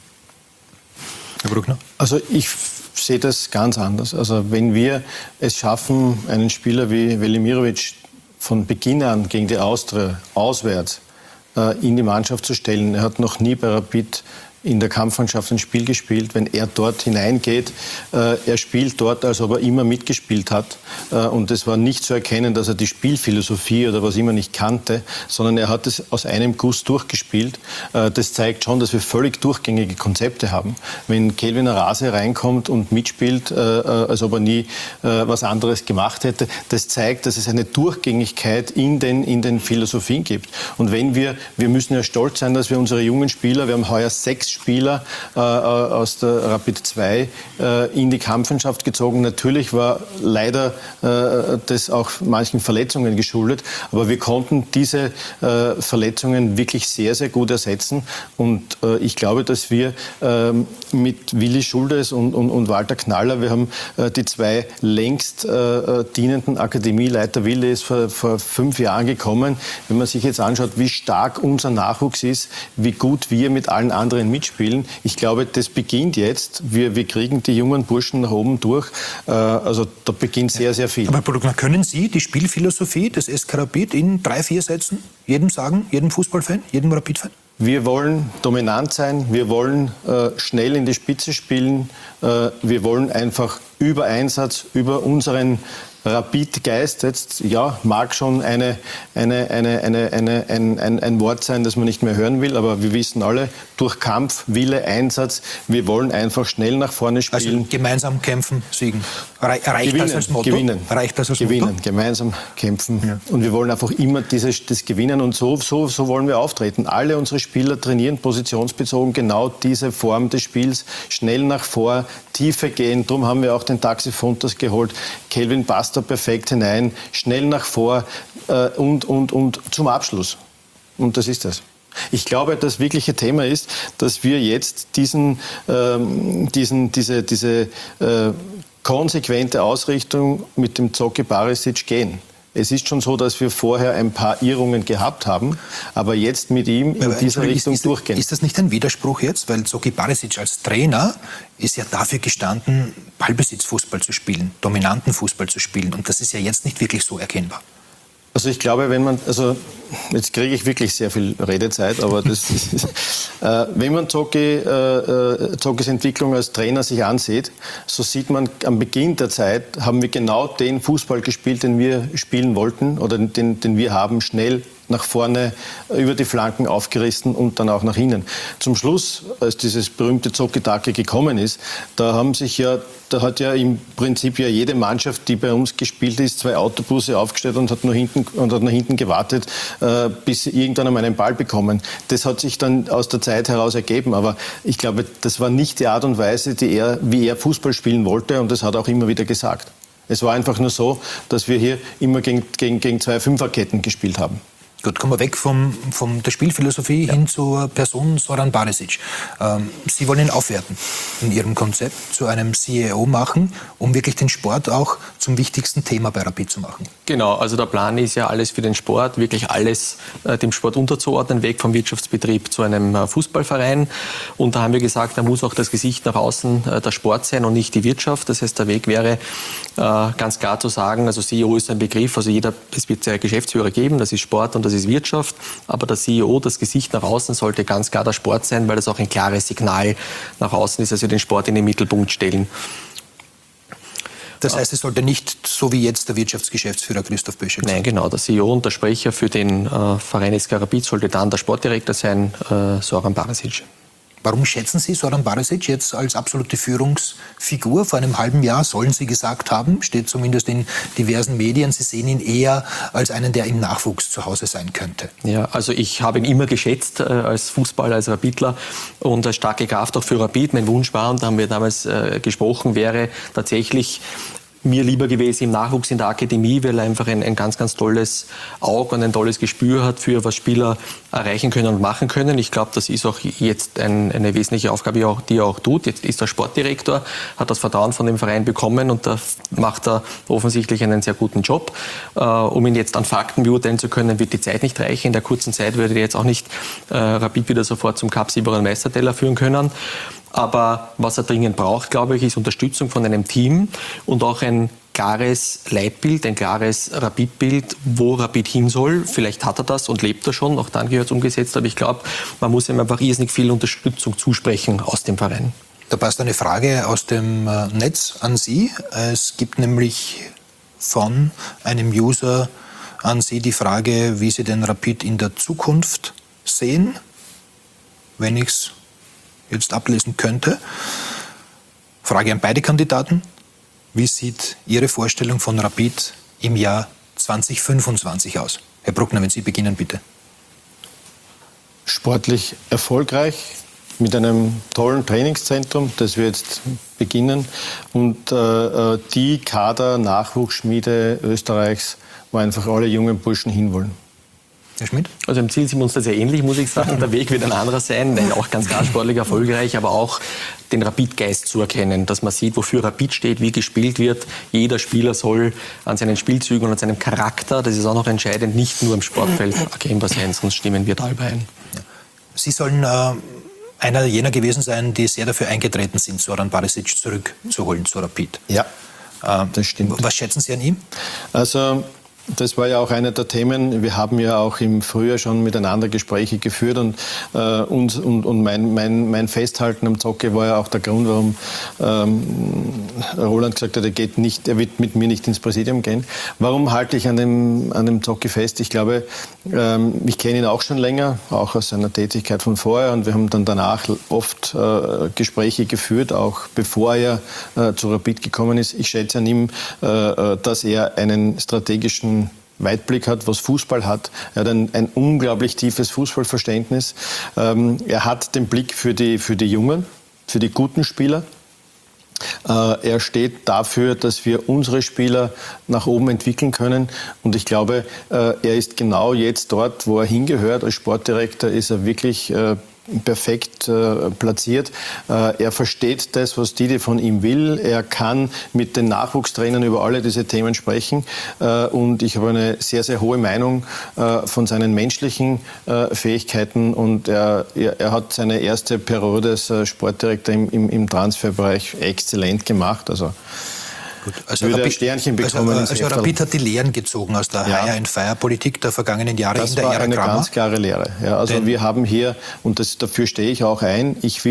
Herr Bruckner? Also ich sehe das ganz anders. Also wenn wir es schaffen, einen Spieler wie Velimirovic von Beginn an gegen die Austria auswärts äh, in die Mannschaft zu stellen, er hat noch nie bei Rapid in der Kampfmannschaft ein Spiel gespielt, wenn er dort hineingeht, äh, er spielt dort, als ob er immer mitgespielt hat äh, und es war nicht zu erkennen, dass er die Spielphilosophie oder was immer nicht kannte, sondern er hat es aus einem Guss durchgespielt. Äh, das zeigt schon, dass wir völlig durchgängige Konzepte haben. Wenn Kelvin Arase reinkommt und mitspielt, äh, als ob er nie äh, was anderes gemacht hätte, das zeigt, dass es eine Durchgängigkeit in den, in den Philosophien gibt. Und wenn wir, wir müssen ja stolz sein, dass wir unsere jungen Spieler, wir haben heuer sechs Spieler äh, aus der Rapid zwei äh, in die Kampfmannschaft gezogen. Natürlich war leider äh, das auch manchen Verletzungen geschuldet, aber wir konnten diese äh, Verletzungen wirklich sehr, sehr gut ersetzen. Und äh, ich glaube, dass wir äh, mit Willi Schuldes und, und, und Walter Knaller, wir haben äh, die zwei längst äh, dienenden Akademieleiter. Willi ist vor, vor fünf Jahren gekommen. Wenn man sich jetzt anschaut, wie stark unser Nachwuchs ist, wie gut wir mit allen anderen mitspielen, ich glaube, das beginnt jetzt. Wir, wir kriegen die jungen Burschen nach oben durch. Äh, also da beginnt sehr, sehr viel. Aber Bruckner, können Sie die Spielphilosophie des S K Rapid in drei, vier Sätzen jedem sagen, jedem Fußballfan, jedem Rapid-Fan? Wir wollen dominant sein, wir wollen äh, schnell in die Spitze spielen, äh, wir wollen einfach über Einsatz, über unseren Rapid-Geist, jetzt ja, mag schon eine, eine, eine, eine, eine, ein, ein, ein Wort sein, das man nicht mehr hören will, aber wir wissen alle, durch Kampf, Wille, Einsatz, wir wollen einfach schnell nach vorne spielen. Also gemeinsam kämpfen, siegen. Reicht gewinnen, das als Motto? Gewinnen, Reicht das als gewinnen, Motto? Gemeinsam kämpfen. Ja. Und wir wollen einfach immer dieses, das gewinnen und so, so, so wollen wir auftreten. Alle unsere Spieler trainieren positionsbezogen genau diese Form des Spiels. Schnell nach vor, Tiefe gehen, darum haben wir auch den Taxi Fontas geholt. Kelvin passt da perfekt hinein, schnell nach vor äh, und, und, und zum Abschluss. Und das ist das. Ich glaube, das wirkliche Thema ist, dass wir jetzt diesen, ähm, diesen, diese, diese äh, konsequente Ausrichtung mit dem Zocki Barisic gehen. Es ist schon so, dass wir vorher ein paar Irrungen gehabt haben, aber jetzt mit ihm in aber dieser Richtung ist, ist, durchgehen. Ist das nicht ein Widerspruch jetzt? Weil Zocki Barisic als Trainer ist ja dafür gestanden, Ballbesitzfußball zu spielen, dominanten Fußball zu spielen. Und das ist ja jetzt nicht wirklich so erkennbar. Also ich glaube, wenn man, also jetzt kriege ich wirklich sehr viel Redezeit, aber das ist, äh, wenn man Zocki, äh, Zockis Entwicklung als Trainer sich ansieht, so sieht man, am Beginn der Zeit haben wir genau den Fußball gespielt, den wir spielen wollten oder den, den wir haben, schnell nach vorne, über die Flanken aufgerissen und dann auch nach innen. Zum Schluss, als dieses berühmte Zocki-Taki gekommen ist, da haben sich ja, da hat ja im Prinzip ja jede Mannschaft, die bei uns gespielt ist, zwei Autobusse aufgestellt und hat nur hinten, und hat nach hinten gewartet, äh, bis sie irgendwann einmal einen Ball bekommen. Das hat sich dann aus der Zeit heraus ergeben, aber ich glaube, das war nicht die Art und Weise, die er, wie er Fußball spielen wollte, und das hat er auch immer wieder gesagt. Es war einfach nur so, dass wir hier immer gegen, gegen, gegen zwei Fünferketten gespielt haben. Gut, kommen wir weg vom, von der Spielphilosophie ja. hin zur Person Zoran Barisic. Ähm, Sie wollen ihn aufwerten in Ihrem Konzept, zu einem C E O machen, um wirklich den Sport auch zum wichtigsten Thema bei Rapid zu machen. Genau, also der Plan ist ja alles für den Sport, wirklich alles äh, dem Sport unterzuordnen, weg vom Wirtschaftsbetrieb zu einem äh, Fußballverein. Und da haben wir gesagt, da muss auch das Gesicht nach außen äh, der Sport sein und nicht die Wirtschaft. Das heißt, der Weg wäre äh, ganz klar zu sagen, also C E O ist ein Begriff, also jeder, es wird ja Geschäftsführer geben, das ist Sport und das ist Wirtschaft, aber der C E O, das Gesicht nach außen, sollte ganz klar der Sport sein, weil das auch ein klares Signal nach außen ist, dass wir den Sport in den Mittelpunkt stellen. Das heißt, es sollte nicht so wie jetzt der Wirtschaftsgeschäftsführer Christoph Böschek sein? Nein, genau. Der C E O und der Sprecher für den äh, Verein S K Rapid sollte dann der Sportdirektor sein, äh, Zoran Barisic. Warum schätzen Sie Zoran Barisic jetzt als absolute Führungsfigur? Vor einem halben Jahr sollen Sie gesagt haben, steht zumindest in diversen Medien, Sie sehen ihn eher als einen, der im Nachwuchs zu Hause sein könnte. Ja, also ich habe ihn immer geschätzt äh, als Fußballer, als Rapidler und als starke Kraft auch für Rapid. Mein Wunsch war, und da haben wir damals äh, gesprochen, wäre tatsächlich mir lieber gewesen im Nachwuchs in der Akademie, weil er einfach ein, ein ganz, ganz tolles Auge und ein tolles Gespür hat für, was Spieler erreichen können und machen können. Ich glaube, das ist auch jetzt ein, eine wesentliche Aufgabe, die er auch tut. Jetzt ist er Sportdirektor, hat das Vertrauen von dem Verein bekommen und da macht er offensichtlich einen sehr guten Job. Äh, um ihn jetzt an Fakten beurteilen zu können, wird die Zeit nicht reichen. In der kurzen Zeit würde er jetzt auch nicht äh, Rapid wieder sofort zum Cup-Sieger und Meisterteller führen können. Aber was er dringend braucht, glaube ich, ist Unterstützung von einem Team und auch ein klares Leitbild, ein klares Rapid-Bild, wo Rapid hin soll. Vielleicht hat er das und lebt er schon, auch dann gehört es umgesetzt. Aber ich glaube, man muss ihm einfach irrsinnig viel Unterstützung zusprechen aus dem Verein. Da passt eine Frage aus dem Netz an Sie. Es gibt nämlich von einem User an Sie die Frage, wie Sie den Rapid in der Zukunft sehen, wenn ich es jetzt ablesen könnte. Frage an beide Kandidaten. Wie sieht Ihre Vorstellung von Rapid im Jahr zwanzig fünfundzwanzig aus? Herr Bruckner, wenn Sie beginnen, bitte. Sportlich erfolgreich, mit einem tollen Trainingszentrum, das wir jetzt beginnen. Und äh, die Kader-Nachwuchsschmiede Österreichs, wo einfach alle jungen Burschen hinwollen. Herr Schmidt? Also im Ziel sind wir uns da sehr ähnlich, muss ich sagen. Der Weg wird ein anderer sein, nein, auch ganz klar sportlich erfolgreich, aber auch den Rapid-Geist zu erkennen, dass man sieht, wofür Rapid steht, wie gespielt wird. Jeder Spieler soll an seinen Spielzügen und an seinem Charakter, das ist auch noch entscheidend, nicht nur im Sportfeld erkennbar sein, sonst stimmen wir da überein. Sie sollen äh, einer jener gewesen sein, die sehr dafür eingetreten sind, Zoran Barisic zurückzuholen zu Rapid. Ja, äh, das stimmt. Was schätzen Sie an ihm? Also das war ja auch einer der Themen. Wir haben ja auch im Frühjahr schon miteinander Gespräche geführt und, äh, und, und, und mein, mein, mein Festhalten am Zocki war ja auch der Grund, warum ähm, Roland gesagt hat, er, geht nicht, er wird mit mir nicht ins Präsidium gehen. Warum halte ich an dem, an dem Zocki fest? Ich glaube, ähm, ich kenne ihn auch schon länger, auch aus seiner Tätigkeit von vorher, und wir haben dann danach oft äh, Gespräche geführt, auch bevor er äh, zu Rapid gekommen ist. Ich schätze an ihm, äh, dass er einen strategischen Weitblick hat, was Fußball hat. Er hat ein, ein unglaublich tiefes Fußballverständnis. Ähm, er hat den Blick für die, für die Jungen, für die guten Spieler. Äh, er steht dafür, dass wir unsere Spieler nach oben entwickeln können. Und ich glaube, äh, er ist genau jetzt dort, wo er hingehört. Als Sportdirektor ist er wirklich äh, perfekt äh, platziert. Äh, er versteht das, was Didi von ihm will. Er kann mit den Nachwuchstrainern über alle diese Themen sprechen. Äh, und ich habe eine sehr, sehr hohe Meinung äh, von seinen menschlichen äh, Fähigkeiten. Und er, er, er hat seine erste Periode als äh, Sportdirektor im, im, im Transferbereich exzellent gemacht. Also Gut, also würde Rapid, ein Sternchen bekommen. Also, also Rapid hat die Lehren gezogen aus der ja. Hire-and-Fire-Politik der vergangenen Jahre das in der war Ära eine Kramer. Ganz klare Lehre. Ja, also Denn wir haben hier, und das, dafür stehe ich auch ein, ich will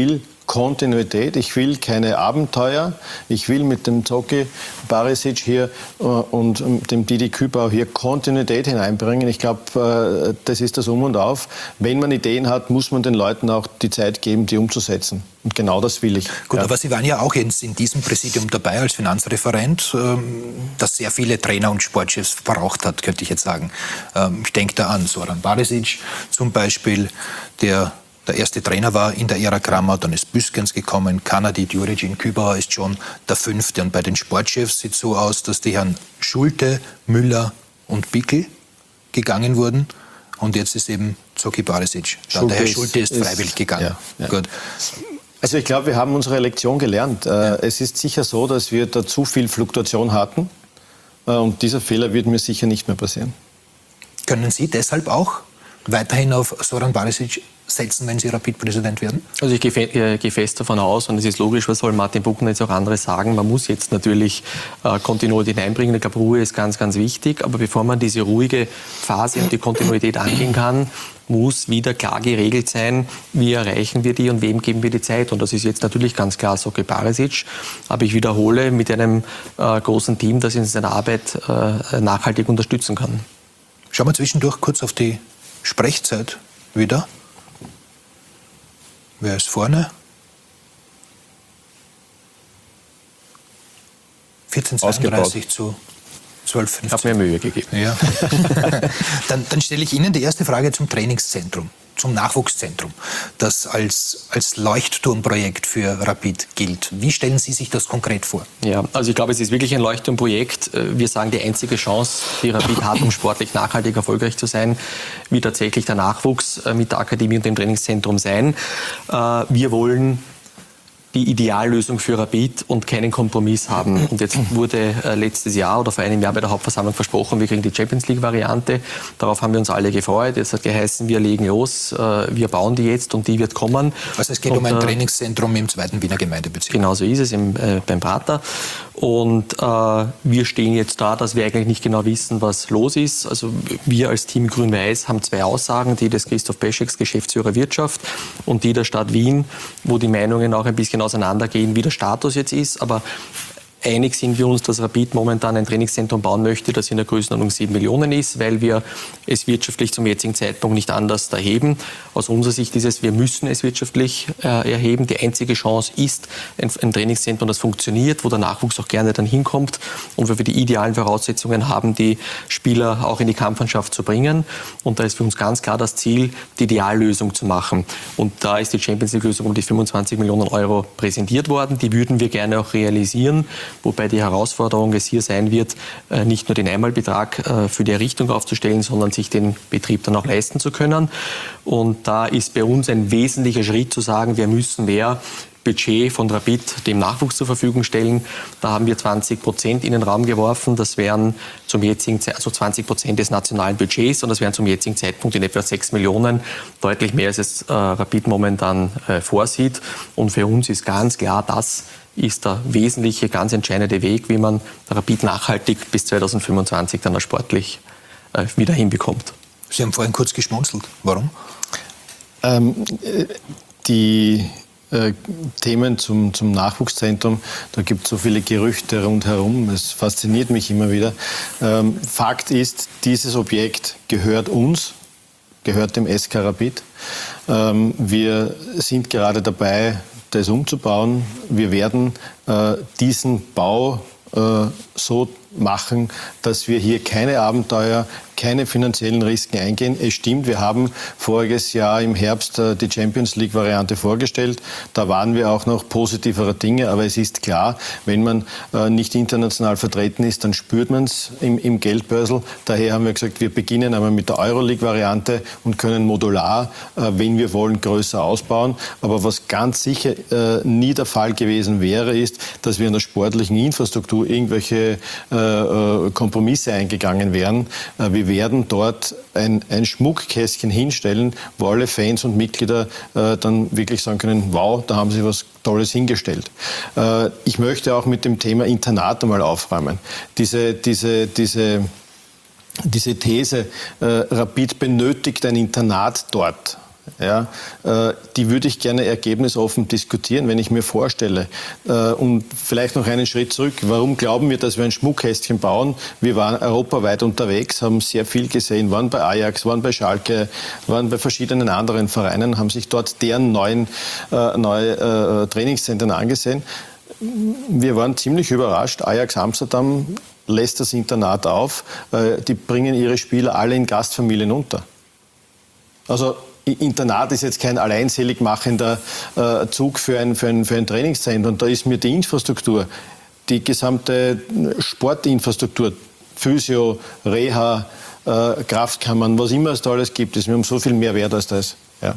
Kontinuität, ich will keine Abenteuer, ich will mit dem Zoki Barisic hier äh, und dem Didi Kübauer hier Kontinuität hineinbringen. Ich glaube, äh, das ist das Um und Auf. Wenn man Ideen hat, muss man den Leuten auch die Zeit geben, die umzusetzen. Und genau das will ich. Gut, ja. aber Sie waren ja auch jetzt in diesem Präsidium dabei als Finanzreferent, ähm, das sehr viele Trainer und Sportchefs verbraucht hat, könnte ich jetzt sagen. Ähm, ich denke da an Zoran Barisic zum Beispiel, der der erste Trainer war in der Ära Kramer, dann ist Büskens gekommen, Kanadi, Djuricin, Kübauer ist schon der fünfte. Und bei den Sportchefs sieht es so aus, dass die Herren Schulte, Müller und Bickel gegangen wurden. Und jetzt ist eben Zoki Barisic. Da der Herr Schulte ist, ist freiwillig gegangen. Ja, ja. Gut. Also ich glaube, wir haben unsere Lektion gelernt. Ja. Es ist sicher so, dass wir da zu viel Fluktuation hatten. Und dieser Fehler wird mir sicher nicht mehr passieren. Können Sie deshalb auch weiterhin auf Zoran Barisic setzen, wenn Sie Rapid-Präsident werden? Also ich gehe, äh, gehe fest davon aus, und es ist logisch, was soll Martin Buckner jetzt auch anderes sagen, man muss jetzt natürlich äh, Kontinuität hineinbringen. Ich glaube, Ruhe ist ganz, ganz wichtig, aber bevor man diese ruhige Phase und die Kontinuität angehen kann, muss wieder klar geregelt sein, wie erreichen wir die und wem geben wir die Zeit. Und das ist jetzt natürlich ganz klar Zoki Barisic, aber ich wiederhole, mit einem äh, großen Team, das in seiner Arbeit äh, nachhaltig unterstützen kann. Schauen wir zwischendurch kurz auf die Sprechzeit wieder. Wer ist vorne? vierzehn zweiunddreißig zu zwölf fünfzehn. Ich habe mir Mühe gegeben. Ja. dann, dann stelle ich Ihnen die erste Frage zum Trainingszentrum, zum Nachwuchszentrum, das als, als Leuchtturmprojekt für Rapid gilt. Wie stellen Sie sich das konkret vor? Ja, also ich glaube, es ist wirklich ein Leuchtturmprojekt. Wir sagen, die einzige Chance, die Rapid hat, um sportlich nachhaltig erfolgreich zu sein, wird tatsächlich der Nachwuchs mit der Akademie und dem Trainingszentrum sein. Wir wollen die Ideallösung für Rapid und keinen Kompromiss haben. Und jetzt wurde äh, letztes Jahr oder vor einem Jahr bei der Hauptversammlung versprochen, wir kriegen die Champions-League-Variante. Darauf haben wir uns alle gefreut. Jetzt hat geheißen, wir legen los, äh, wir bauen die jetzt und die wird kommen. Also es geht und, um ein äh, Trainingszentrum im zweiten Wiener Gemeindebezirk. Genau so ist es im, äh, beim Prater. Und äh, wir stehen jetzt da, dass wir eigentlich nicht genau wissen, was los ist. Also wir als Team Grün-Weiß haben zwei Aussagen, die des Christoph Pescheks, Geschäftsführer Wirtschaft, und die der Stadt Wien, wo die Meinungen auch ein bisschen auseinandergehen, wie der Status jetzt ist. Aber einig sind wir uns, dass Rapid momentan ein Trainingszentrum bauen möchte, das in der Größenordnung sieben Millionen ist, weil wir es wirtschaftlich zum jetzigen Zeitpunkt nicht anders erheben. Aus unserer Sicht ist es, wir müssen es wirtschaftlich äh, erheben. Die einzige Chance ist ein, ein Trainingszentrum, das funktioniert, wo der Nachwuchs auch gerne dann hinkommt und wo wir die idealen Voraussetzungen haben, die Spieler auch in die Kampfmannschaft zu bringen. Und da ist für uns ganz klar das Ziel, die Ideallösung zu machen. Und da ist die Champions League-Lösung um die fünfundzwanzig Millionen Euro präsentiert worden. Die würden wir gerne auch realisieren. Wobei die Herausforderung es hier sein wird, nicht nur den Einmalbetrag für die Errichtung aufzustellen, sondern sich den Betrieb dann auch leisten zu können. Und da ist bei uns ein wesentlicher Schritt zu sagen, wir müssen mehr Budget von Rapid dem Nachwuchs zur Verfügung stellen. Da haben wir zwanzig Prozent in den Raum geworfen. Das wären zum jetzigen Ze- also zwanzig Prozent des nationalen Budgets und das wären zum jetzigen Zeitpunkt in etwa sechs Millionen. Deutlich mehr, als es äh, Rapid momentan äh, vorsieht. Und für uns ist ganz klar, das ist der wesentliche, ganz entscheidende Weg, wie man Rapid nachhaltig bis zweitausendfünfundzwanzig dann auch sportlich äh, wieder hinbekommt. Sie haben vorhin kurz geschmunzelt. Warum? Ähm, die äh, Themen zum, zum Nachwuchszentrum, da gibt es so viele Gerüchte rundherum, es fasziniert mich immer wieder. Ähm, Fakt ist, dieses Objekt gehört uns, gehört dem S K Rapid. Ähm, wir sind gerade dabei, das umzubauen. Wir werden äh, diesen Bau äh, so machen, dass wir hier keine Abenteuer, keine finanziellen Risiken eingehen. Es stimmt, wir haben voriges Jahr im Herbst äh, die Champions League-Variante vorgestellt. Da waren wir auch noch positiverer Dinge, aber es ist klar, wenn man äh, nicht international vertreten ist, dann spürt man es im, im Geldbörsel. Daher haben wir gesagt, wir beginnen einmal mit der Euroleague-Variante und können modular, äh, wenn wir wollen, größer ausbauen. Aber was ganz sicher äh, nie der Fall gewesen wäre, ist, dass wir in der sportlichen Infrastruktur irgendwelche äh, Kompromisse eingegangen wären. Äh, wir werden dort ein, ein Schmuckkästchen hinstellen, wo alle Fans und Mitglieder äh, dann wirklich sagen können, wow, da haben sie was Tolles hingestellt. Äh, ich möchte auch mit dem Thema Internat einmal aufräumen. Diese, diese, diese, diese These, äh, Rapid benötigt ein Internat dort. Ja, äh, die würde ich gerne ergebnisoffen diskutieren, wenn ich mir vorstelle. Äh, und vielleicht noch einen Schritt zurück. Warum glauben wir, dass wir ein Schmuckkästchen bauen? Wir waren europaweit unterwegs, haben sehr viel gesehen, waren bei Ajax, waren bei Schalke, waren bei verschiedenen anderen Vereinen, haben sich dort deren neuen äh, neue äh, Trainingszentren angesehen. Wir waren ziemlich überrascht. Ajax Amsterdam lässt das Internat auf. Äh, die bringen ihre Spieler alle in Gastfamilien unter. Also Internat ist jetzt kein alleinselig machender äh, Zug für ein, für, ein, für ein Trainingszentrum. Da ist mir die Infrastruktur, die gesamte Sportinfrastruktur, Physio, Reha, äh, Kraftkammern, was immer es da alles gibt, ist mir um so viel mehr wert als das. Ja.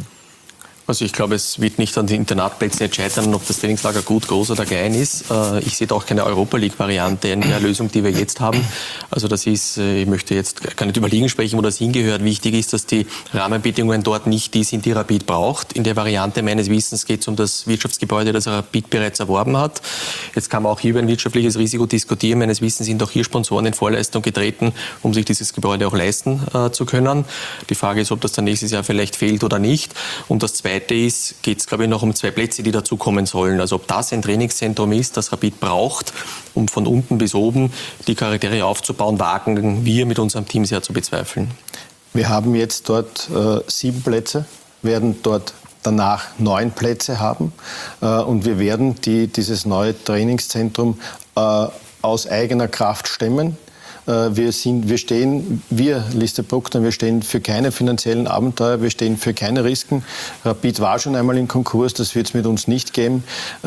Also ich glaube, es wird nicht an den Internatplätzen jetzt scheitern, ob das Trainingslager gut, groß oder klein ist. Ich sehe da auch keine Europa-League-Variante in der Lösung, die wir jetzt haben. Also das ist, ich möchte jetzt gar nicht über Ligen sprechen, wo das hingehört. Wichtig ist, dass die Rahmenbedingungen dort nicht die sind, die Rapid braucht. In der Variante meines Wissens geht es um das Wirtschaftsgebäude, das Rapid bereits erworben hat. Jetzt kann man auch hier über ein wirtschaftliches Risiko diskutieren. Meines Wissens sind auch hier Sponsoren in Vorleistung getreten, um sich dieses Gebäude auch leisten äh, zu können. Die Frage ist, ob das dann nächstes Jahr vielleicht fehlt oder nicht. Und das Zweite ist, geht es, glaube ich, noch um zwei Plätze, die dazukommen sollen. Also ob das ein Trainingszentrum ist, das Rapid braucht, um von unten bis oben die Charaktere aufzubauen, wagen wir mit unserem Team sehr zu bezweifeln. Wir haben jetzt dort äh, sieben Plätze, werden dort danach neun Plätze haben äh, und wir werden die, dieses neue Trainingszentrum äh, aus eigener Kraft stemmen. Wir, sind, wir stehen, wir, Lister Bruckner, wir stehen für keine finanziellen Abenteuer, wir stehen für keine Risiken. Rapid war schon einmal in Konkurs, das wird es mit uns nicht geben.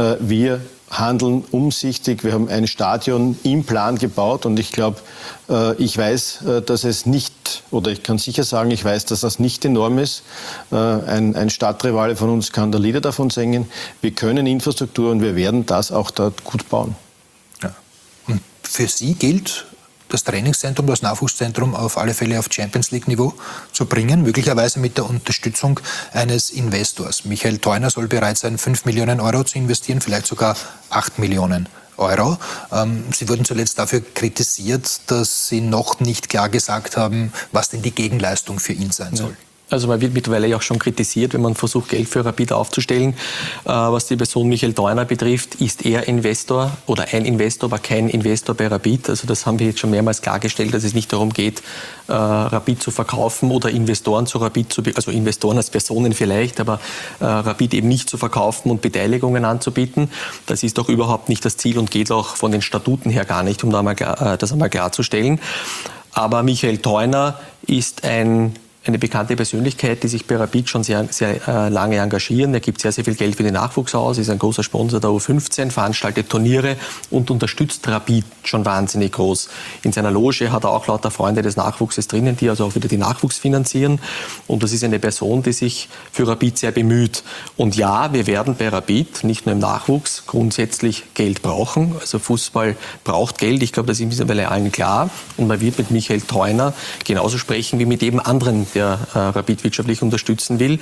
Wir handeln umsichtig, wir haben ein Stadion im Plan gebaut und ich glaube, ich weiß, dass es nicht, oder ich kann sicher sagen, ich weiß, dass das nicht enorm ist. Ein, ein Stadtrivale von uns kann der Lieder davon singen. Wir können Infrastruktur und wir werden das auch dort gut bauen. Ja. Und für Sie gilt, das Trainingszentrum, das Nachwuchszentrum auf alle Fälle auf Champions-League-Niveau zu bringen, möglicherweise mit der Unterstützung eines Investors. Michael Theuner soll bereit sein, fünf Millionen Euro zu investieren, vielleicht sogar acht Millionen Euro. Ähm, Sie wurden zuletzt dafür kritisiert, dass Sie noch nicht klar gesagt haben, was denn die Gegenleistung für ihn sein soll. Ja. Also man wird mittlerweile ja auch schon kritisiert, wenn man versucht, Geld für Rapid aufzustellen. Äh, was die Person Michael Theuner betrifft, ist er Investor oder ein Investor, aber kein Investor bei Rapid. Also das haben wir jetzt schon mehrmals klargestellt, dass es nicht darum geht, äh, Rapid zu verkaufen oder Investoren zu Rapid zu, also Investoren als Personen vielleicht, aber äh, Rapid eben nicht zu verkaufen und Beteiligungen anzubieten. Das ist doch überhaupt nicht das Ziel und geht auch von den Statuten her gar nicht, um da mal, äh, das einmal klarzustellen. Aber Michael Theuner ist ein eine bekannte Persönlichkeit, die sich bei Rapid schon sehr, sehr äh, lange engagieren. Er gibt sehr, sehr viel Geld für den Nachwuchs aus, ist ein großer Sponsor der U fünfzehn, veranstaltet Turniere und unterstützt Rapid schon wahnsinnig groß. In seiner Loge hat er auch lauter Freunde des Nachwuchses drinnen, die also auch wieder den Nachwuchs finanzieren. Und das ist eine Person, die sich für Rapid sehr bemüht. Und ja, wir werden bei Rapid, nicht nur im Nachwuchs, grundsätzlich Geld brauchen. Also Fußball braucht Geld, ich glaube, das ist mittlerweile allen klar. Und man wird mit Michael Theuner genauso sprechen wie mit jedem anderen, der äh, Rapid wirtschaftlich unterstützen will.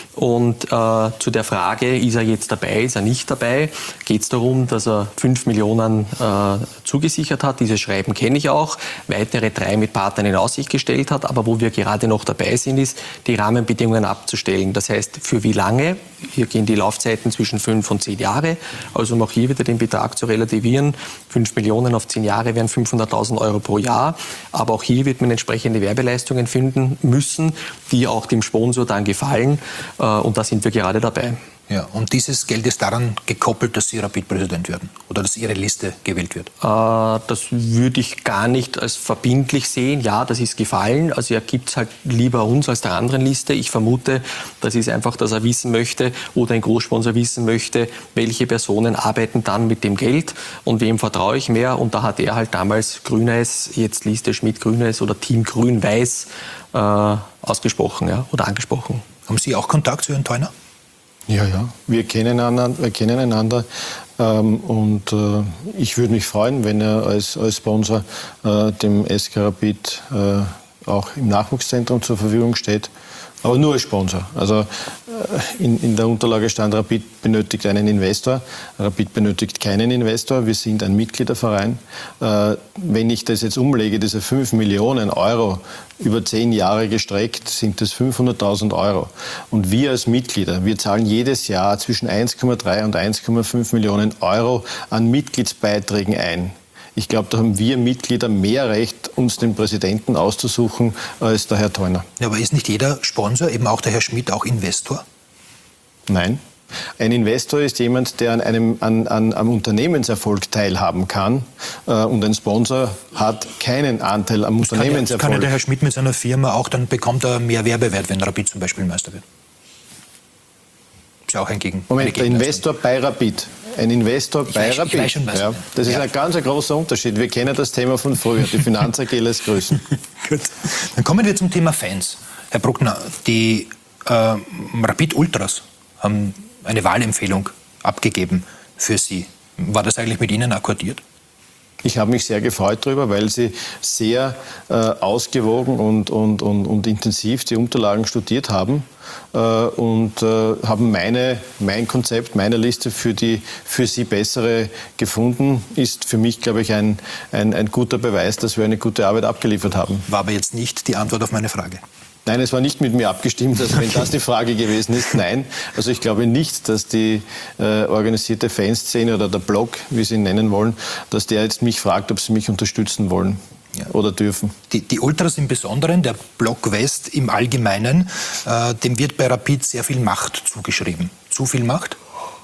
Und äh, zu der Frage, ist er jetzt dabei, ist er nicht dabei, geht es darum, dass er fünf Millionen äh, zugesichert hat. Dieses Schreiben kenne ich auch. Weitere drei mit Partnern in Aussicht gestellt hat. Aber wo wir gerade noch dabei sind, ist, die Rahmenbedingungen abzustellen. Das heißt, für wie lange? Hier gehen die Laufzeiten zwischen fünf und zehn Jahre. Also um auch hier wieder den Betrag zu relativieren. Fünf Millionen auf zehn Jahre wären fünfhunderttausend Euro pro Jahr. Aber auch hier wird man entsprechende Werbeleistungen finden müssen, die auch dem Sponsor dann gefallen. Und da sind wir gerade dabei. Ja, und dieses Geld ist daran gekoppelt, dass Sie Rapid-Präsident werden oder dass Ihre Liste gewählt wird? Äh, das würde ich gar nicht als verbindlich sehen. Ja, das ist gefallen. Also er gibt es halt lieber uns als der anderen Liste. Ich vermute, das ist einfach, dass er wissen möchte oder ein Großsponsor wissen möchte, welche Personen arbeiten dann mit dem Geld und wem vertraue ich mehr. Und da hat er halt damals Grün-Weiß, jetzt Liste Schmidt-Grün-Weiß oder Team Grün-Weiß äh, ausgesprochen, ja, oder angesprochen. Haben Sie auch Kontakt zu Herrn Theuner? Ja, ja, wir kennen einander, wir kennen einander ähm, und äh, ich würde mich freuen, wenn er als, als Sponsor äh, dem S K Rapid äh, auch im Nachwuchszentrum zur Verfügung steht. aber nur als Sponsor. Also in, in der Unterlage stand, Rapid benötigt einen Investor. Rapid benötigt keinen Investor. Wir sind ein Mitgliederverein. Äh, wenn ich das jetzt umlege, diese fünf Millionen Euro über zehn Jahre gestreckt, sind das fünfhunderttausend Euro. Und wir als Mitglieder, wir zahlen jedes Jahr zwischen eins Komma drei und eins Komma fünf Millionen Euro an Mitgliedsbeiträgen ein. Ich glaube, da haben wir Mitglieder mehr Recht, uns den Präsidenten auszusuchen, als der Herr Theuner. Ja, aber ist nicht jeder Sponsor, eben auch der Herr Schmidt, auch Investor? Nein. Ein Investor ist jemand, der an einem an, an, am Unternehmenserfolg teilhaben kann. Äh, und ein Sponsor hat keinen Anteil am das Unternehmenserfolg. Kann ja, kann ja der Herr Schmidt mit seiner Firma auch, dann bekommt er mehr Werbewert, wenn Rapid zum Beispiel Meister wird. Ist ja auch ein Gegen. Moment, der Investor bei Rapid. Ein Investor ich bei weiß, Rapid. Ich weiß schon, was ja, das ist ja. ein ganz ein großer Unterschied. Wir kennen das Thema von früher, die Finanz-Agile grüßen. Gut. Dann kommen wir zum Thema Fans. Herr Bruckner, die äh, Rapid-Ultras haben eine Wahlempfehlung abgegeben für Sie. War das eigentlich mit Ihnen akkordiert? Ich habe mich sehr gefreut darüber, weil Sie sehr äh, ausgewogen und, und, und, und intensiv die Unterlagen studiert haben äh, und äh, haben meine, mein Konzept, meine Liste für die für Sie bessere gefunden. Ist für mich, glaube ich, ein, ein, ein guter Beweis, dass wir eine gute Arbeit abgeliefert haben. War aber jetzt nicht die Antwort auf meine Frage. Nein, es war nicht mit mir abgestimmt, also wenn das die Frage gewesen ist, nein. Also ich glaube nicht, dass die äh, organisierte Fanszene oder der Blog, wie Sie ihn nennen wollen, dass der jetzt mich fragt, ob sie mich unterstützen wollen ja. oder dürfen. Die, die Ultras im Besonderen, der Block West im Allgemeinen, äh, dem wird bei Rapid sehr viel Macht zugeschrieben. Zu viel Macht?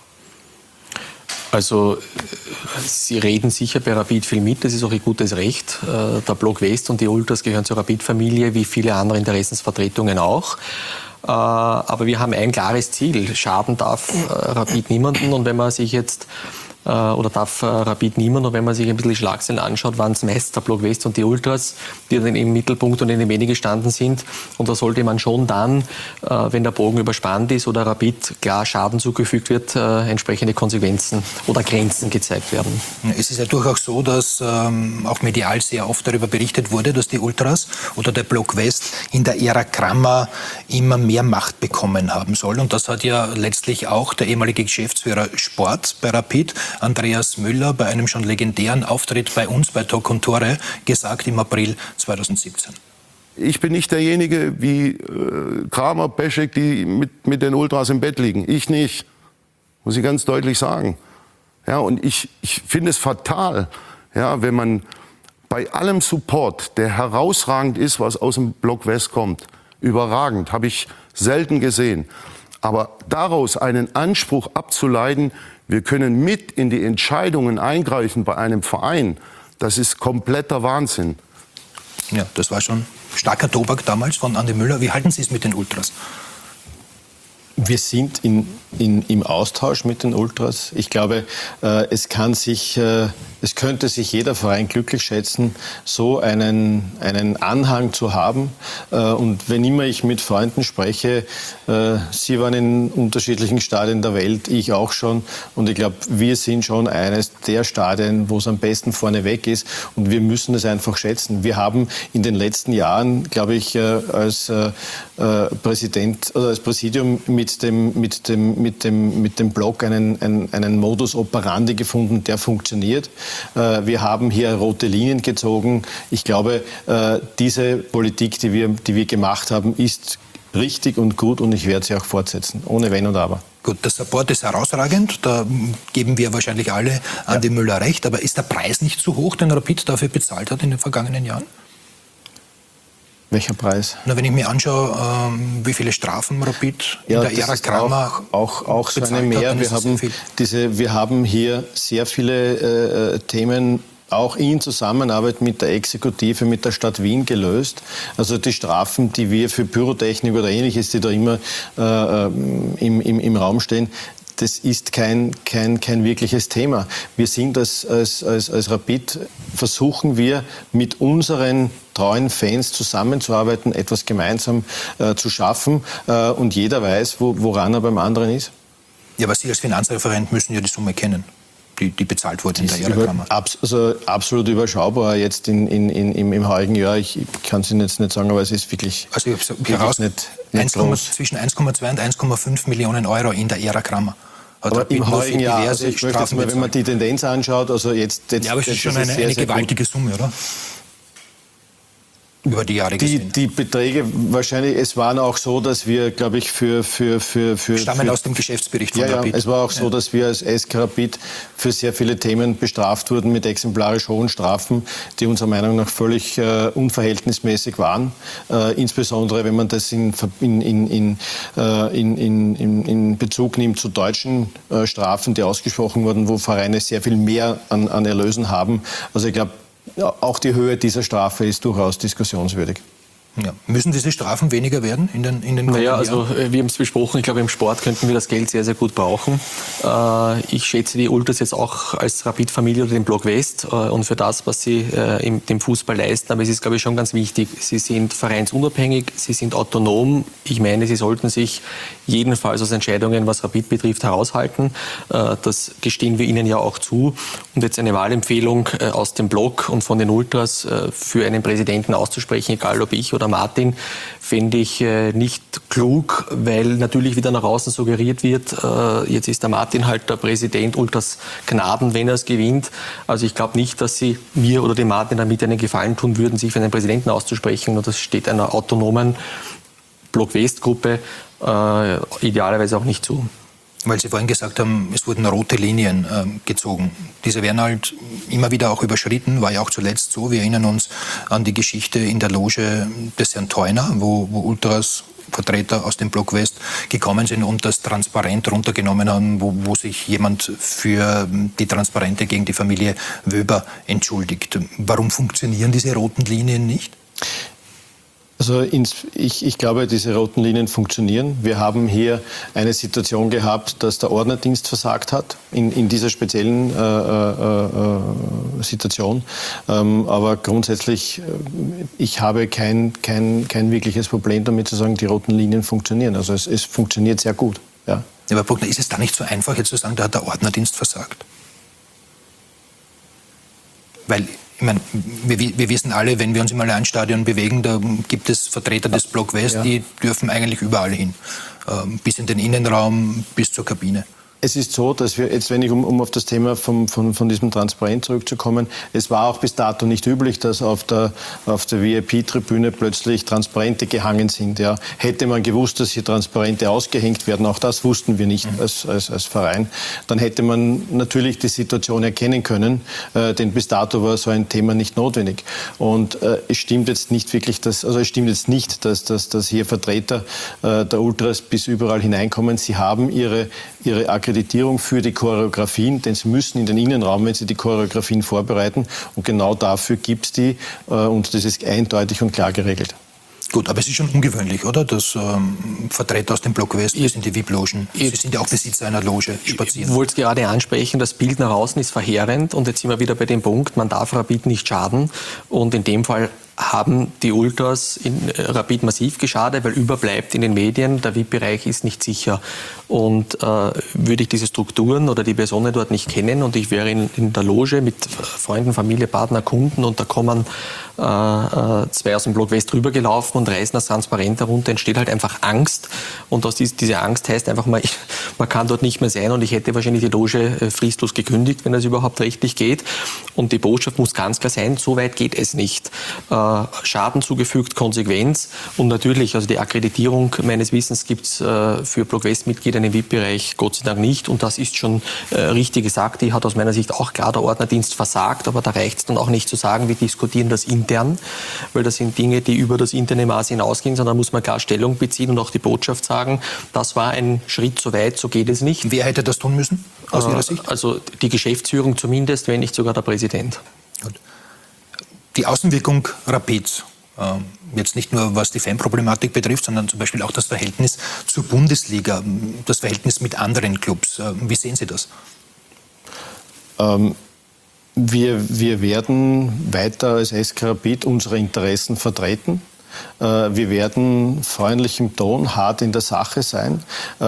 Also Sie reden sicher bei Rapid viel mit, das ist auch Ihr gutes Recht. Der Block West und die Ultras gehören zur Rapid-Familie, wie viele andere Interessensvertretungen auch. Aber wir haben ein klares Ziel, schaden darf Rapid niemanden. Und wenn man sich jetzt oder darf Rapid niemand. Und wenn man sich ein bisschen die Schlagzeilen anschaut, waren es meist der Block West und die Ultras, die dann im Mittelpunkt und in den Medien gestanden sind. Und da sollte man schon dann, wenn der Bogen überspannt ist oder Rapid klar Schaden zugefügt wird, entsprechende Konsequenzen oder Grenzen gezeigt werden. Es ist ja durchaus so, dass ähm, auch medial sehr oft darüber berichtet wurde, dass die Ultras oder der Block West in der Ära Kramer immer mehr Macht bekommen haben soll. Und das hat ja letztlich auch der ehemalige Geschäftsführer Sport bei Rapid, Andreas Müller, bei einem schon legendären Auftritt bei uns bei Talk und Tore gesagt im April zweitausendsiebzehn. Ich bin nicht derjenige wie äh, Kramer, Peschek, die mit, mit den Ultras im Bett liegen. Ich nicht. Muss ich ganz deutlich sagen. Ja, und ich, ich finde es fatal, ja, wenn man bei allem Support, der herausragend ist, was aus dem Block West kommt, überragend, habe ich selten gesehen. Aber daraus einen Anspruch abzuleiten, wir können mit in die Entscheidungen eingreifen bei einem Verein, das ist kompletter Wahnsinn. Ja, das war schon starker Tobak damals von Andi Müller. Wie halten Sie es mit den Ultras? Wir sind in, in, im Austausch mit den Ultras. Ich glaube, äh, es kann sich, äh, es könnte sich jeder Verein glücklich schätzen, so einen, einen Anhang zu haben. Äh, und wenn immer ich mit Freunden spreche, äh, Sie waren in unterschiedlichen Stadien der Welt, ich auch schon. Und ich glaube, wir sind schon eines der Stadien, wo es am besten vorne weg ist. Und wir müssen es einfach schätzen. Wir haben in den letzten Jahren, glaube ich, äh, als äh, Präsident oder als Präsidium mit dem, mit dem, mit dem, mit dem Block einen, einen, einen Modus operandi gefunden, der funktioniert. Äh, wir haben hier rote Linien gezogen. Ich glaube, äh, diese Politik, die wir, die wir gemacht haben, ist richtig und gut und ich werde sie auch fortsetzen, ohne Wenn und Aber. Gut, der Support ist herausragend, da geben wir wahrscheinlich alle Andi ja. Müller recht, aber ist der Preis nicht zu hoch, den Rapid dafür bezahlt hat in den vergangenen Jahren? Welcher Preis? Na, wenn ich mir anschaue, ähm, wie viele Strafen Rapid ja, in der Ära Kramer auch, auch, auch so eine mehr. Wir haben, diese, wir haben hier sehr viele äh, Themen auch in Zusammenarbeit mit der Exekutive, mit der Stadt Wien gelöst. Also die Strafen, die wir für Pyrotechnik oder Ähnliches, die da immer äh, im, im, im Raum stehen, das ist kein, kein, kein wirkliches Thema. Wir sind als, als, als, als Rapid, versuchen wir mit unseren treuen Fans zusammenzuarbeiten, etwas gemeinsam äh, zu schaffen äh, und jeder weiß, wo, woran er beim anderen ist. Ja, aber Sie als Finanzreferent müssen ja die Summe kennen, die, die bezahlt wurde in der Ära Kramer. Abs also absolut überschaubar jetzt in, in, in, im, im heurigen Jahr. Ich, ich kann es Ihnen jetzt nicht sagen, aber es ist wirklich... Also ich habe heraus, nicht groß. Zwischen eins Komma zwei und eins Komma fünf Millionen Euro in der Ära Kramer. Hat aber im heurigen Jahr, also ich möchte jetzt mal, wenn man die Tendenz anschaut, also jetzt... jetzt ja, aber es ist schon eine, sehr, eine sehr gewaltige gut. Summe, oder? Über die Jahre die, gesehen. Die Beträge, wahrscheinlich, es waren auch so, dass wir, glaube ich, für... für, für, für Stammen für, aus dem Geschäftsbericht von ja, Rapid. Ja, es war auch so, ja. dass wir als S K Rapid für sehr viele Themen bestraft wurden mit exemplarisch hohen Strafen, die unserer Meinung nach völlig äh, unverhältnismäßig waren. Äh, insbesondere, wenn man das in, in, in, in, äh, in, in, in Bezug nimmt zu deutschen äh, Strafen, die ausgesprochen wurden, wo Vereine sehr viel mehr an, an Erlösen haben. Also ich glaube, ja, auch die Höhe dieser Strafe ist durchaus diskussionswürdig. Ja. Müssen diese Strafen weniger werden in den, in den kommenden Naja, also Jahren? wir haben es besprochen, ich glaube im Sport könnten wir das Geld sehr, sehr gut brauchen. Äh, ich schätze die Ultras jetzt auch als Rapid-Familie oder den Block West äh, und für das, was sie äh, im dem Fußball leisten. Aber es ist, glaube ich, schon ganz wichtig, sie sind vereinsunabhängig, sie sind autonom. Ich meine, sie sollten sich jedenfalls aus Entscheidungen, was Rapid betrifft, heraushalten. Äh, das gestehen wir ihnen ja auch zu. Und jetzt eine Wahlempfehlung äh, aus dem Block und von den Ultras äh, für einen Präsidenten auszusprechen, egal ob ich oder Martin, fände ich äh, nicht klug, weil natürlich wieder nach außen suggeriert wird, äh, jetzt ist der Martin halt der Präsident, Ultras Gnaden, wenn er es gewinnt. Also ich glaube nicht, dass sie mir oder dem Martin damit einen Gefallen tun würden, sich für einen Präsidenten auszusprechen. Und das steht einer autonomen Block-West-Gruppe äh, idealerweise auch nicht zu. Weil Sie vorhin gesagt haben, es wurden rote Linien äh, gezogen. Diese werden halt immer wieder auch überschritten, war ja auch zuletzt so. Wir erinnern uns an die Geschichte in der Loge des Herrn Theuner, wo, wo Ultras Vertreter aus dem Block West gekommen sind und das Transparent runtergenommen haben, wo, wo sich jemand für die Transparente gegen die Familie Wöber entschuldigt. Warum funktionieren diese roten Linien nicht? Also ins, ich, ich glaube, diese roten Linien funktionieren. Wir haben hier eine Situation gehabt, dass der Ordnerdienst versagt hat in, in dieser speziellen äh, äh, äh, Situation. Ähm, aber grundsätzlich, äh, ich habe kein, kein, kein wirkliches Problem damit zu sagen, die roten Linien funktionieren. Also es, es funktioniert sehr gut. Ja. Ja, aber Bruckner, ist es da nicht so einfach, jetzt zu sagen, da hat der Ordnerdienst versagt? Weil ich meine, wir, wir wissen alle, wenn wir uns im Allianzstadion bewegen, da gibt es Vertreter des Block West, ja. Die dürfen eigentlich überall hin. Ähm, bis in den Innenraum, bis zur Kabine. Es ist so, dass wir jetzt, wenn ich um, um auf das Thema vom, von, von diesem Transparent zurückzukommen, es war auch bis dato nicht üblich, dass auf der, auf der V I P-Tribüne plötzlich Transparente gehangen sind. Ja. Hätte man gewusst, dass hier Transparente ausgehängt werden, auch das wussten wir nicht mhm. als, als, als Verein, dann hätte man natürlich die Situation erkennen können, äh, denn bis dato war so ein Thema nicht notwendig. Und äh, es stimmt jetzt nicht wirklich, dass, also es stimmt jetzt nicht, dass, dass, dass hier Vertreter äh, der Ultras bis überall hineinkommen. Sie haben ihre, ihre Akkreditierung für die Choreografien, denn sie müssen in den Innenraum, wenn sie die Choreografien vorbereiten. Und genau dafür gibt es die. Und das ist eindeutig und klar geregelt. Gut, aber es ist schon ungewöhnlich, oder? Dass ähm, Vertreter aus dem Block West bis in die V I P-Logen, Sie sind ja auch Besitzer einer Loge, spazieren. Ich wollte es gerade ansprechen, das Bild nach außen ist verheerend. Und jetzt sind wir wieder bei dem Punkt, man darf Rapid nicht schaden. Und in dem Fall haben die Ultras in Rapid massiv geschadet, weil überbleibt in den Medien, der V I P-Bereich ist nicht sicher. Und äh, würde ich diese Strukturen oder die Personen dort nicht kennen und ich wäre in, in der Loge mit Freunden, Familie, Partner, Kunden und da kommen äh, äh, zwei aus dem Block West rübergelaufen und reißen das Transparent herunter, entsteht halt einfach Angst. Und aus dies, diese Angst heißt einfach mal, ich, man kann dort nicht mehr sein und ich hätte wahrscheinlich die Loge äh, fristlos gekündigt, wenn das überhaupt rechtlich geht. Und die Botschaft muss ganz klar sein, so weit geht es nicht. Äh, Schaden zugefügt, Konsequenz und natürlich, also die Akkreditierung meines Wissens gibt es äh, für Block West-Mitglieder im V I P-Bereich Gott sei Dank nicht und das ist schon äh, richtig gesagt, die hat aus meiner Sicht auch klar der Ordnerdienst versagt, aber da reicht es dann auch nicht zu sagen, wir diskutieren das intern, weil das sind Dinge, die über das interne Maß hinausgehen, sondern da muss man klar Stellung beziehen und auch die Botschaft sagen, das war ein Schritt zu weit, so geht es nicht. Wer hätte das tun müssen, aus äh, Ihrer Sicht? Also die Geschäftsführung zumindest, wenn nicht sogar der Präsident. Gut. Die Außenwirkung Rapids, äh, jetzt nicht nur was die Fanproblematik betrifft, sondern zum Beispiel auch das Verhältnis zur Bundesliga, das Verhältnis mit anderen Clubs. Äh, wie sehen Sie das? Ähm, wir, wir werden weiter als S K Rapid unsere Interessen vertreten. Wir werden freundlich im Ton, hart in der Sache sein.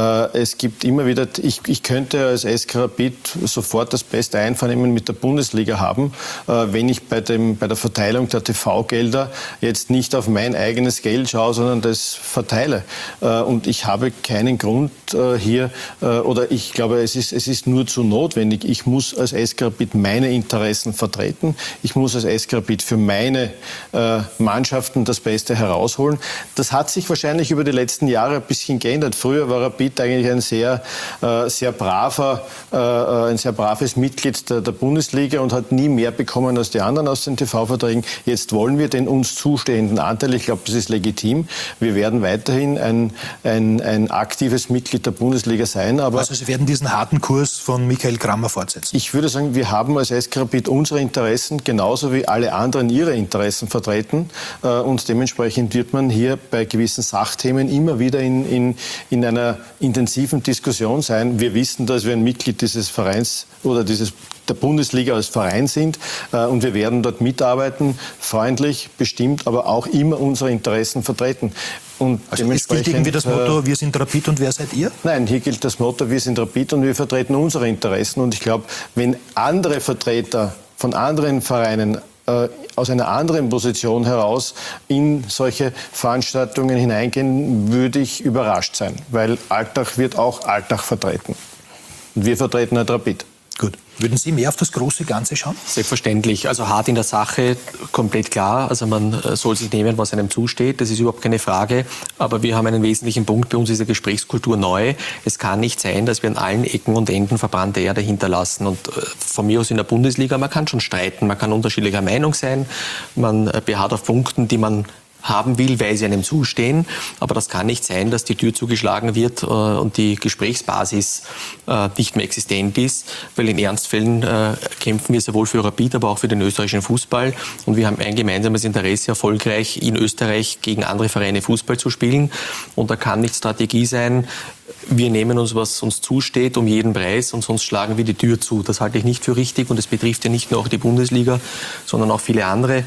Es gibt immer wieder, ich, ich könnte als S K Rapid sofort das beste Einvernehmen mit der Bundesliga haben, wenn ich bei, dem, bei der Verteilung der T V-Gelder jetzt nicht auf mein eigenes Geld schaue, sondern das verteile. Und ich habe keinen Grund hier, oder ich glaube, es ist, es ist nur zu notwendig. Ich muss als S K Rapid meine Interessen vertreten. Ich muss als S K Rapid für meine Mannschaften das Beste herausholen. Das hat sich wahrscheinlich über die letzten Jahre ein bisschen geändert. Früher war Rapid eigentlich ein sehr, äh, sehr braver, äh, ein sehr braves Mitglied der, der Bundesliga und hat nie mehr bekommen als die anderen aus den T V-Verträgen. Jetzt wollen wir den uns zustehenden Anteil, ich glaube, das ist legitim. Wir werden weiterhin ein, ein, ein aktives Mitglied der Bundesliga sein. Aber also Sie werden diesen harten Kurs von Michael Krammer fortsetzen? Ich würde sagen, wir haben als S K Rapid unsere Interessen genauso wie alle anderen ihre Interessen vertreten. Und dementsprechend wird man hier bei gewissen Sachthemen immer wieder in, in, in einer intensiven Diskussion sein. Wir wissen, dass wir ein Mitglied dieses Vereins oder dieses der Bundesliga als Verein sind und wir werden dort mitarbeiten, freundlich, bestimmt, aber auch immer unsere Interessen vertreten. Und also es gilt irgendwie das Motto, wir sind Rapid und wer seid ihr? Nein, hier gilt das Motto, wir sind Rapid und wir vertreten unsere Interessen. Und ich glaube, wenn andere Vertreter von anderen Vereinen äh, aus einer anderen Position heraus in solche Veranstaltungen hineingehen, würde ich überrascht sein, weil Alltag wird auch Alltag vertreten. Und wir vertreten halt Rapid. Gut. Würden Sie mehr auf das große Ganze schauen? Selbstverständlich. Also hart in der Sache, komplett klar. Also man soll sich nehmen, was einem zusteht. Das ist überhaupt keine Frage. Aber wir haben einen wesentlichen Punkt. Bei uns ist die Gesprächskultur neu. Es kann nicht sein, dass wir an allen Ecken und Enden verbrannte Erde hinterlassen. Und von mir aus in der Bundesliga, man kann schon streiten. Man kann unterschiedlicher Meinung sein. Man beharrt auf Punkten, die man haben will, weil sie einem zustehen. Aber das kann nicht sein, dass die Tür zugeschlagen wird äh, und die Gesprächsbasis äh, nicht mehr existent ist, weil in Ernstfällen äh, kämpfen wir sowohl für Rapid, aber auch für den österreichischen Fußball. Und wir haben ein gemeinsames Interesse, erfolgreich in Österreich gegen andere Vereine Fußball zu spielen. Und da kann nicht Strategie sein, wir nehmen uns, was uns zusteht, um jeden Preis und sonst schlagen wir die Tür zu. Das halte ich nicht für richtig und es betrifft ja nicht nur auch die Bundesliga, sondern auch viele andere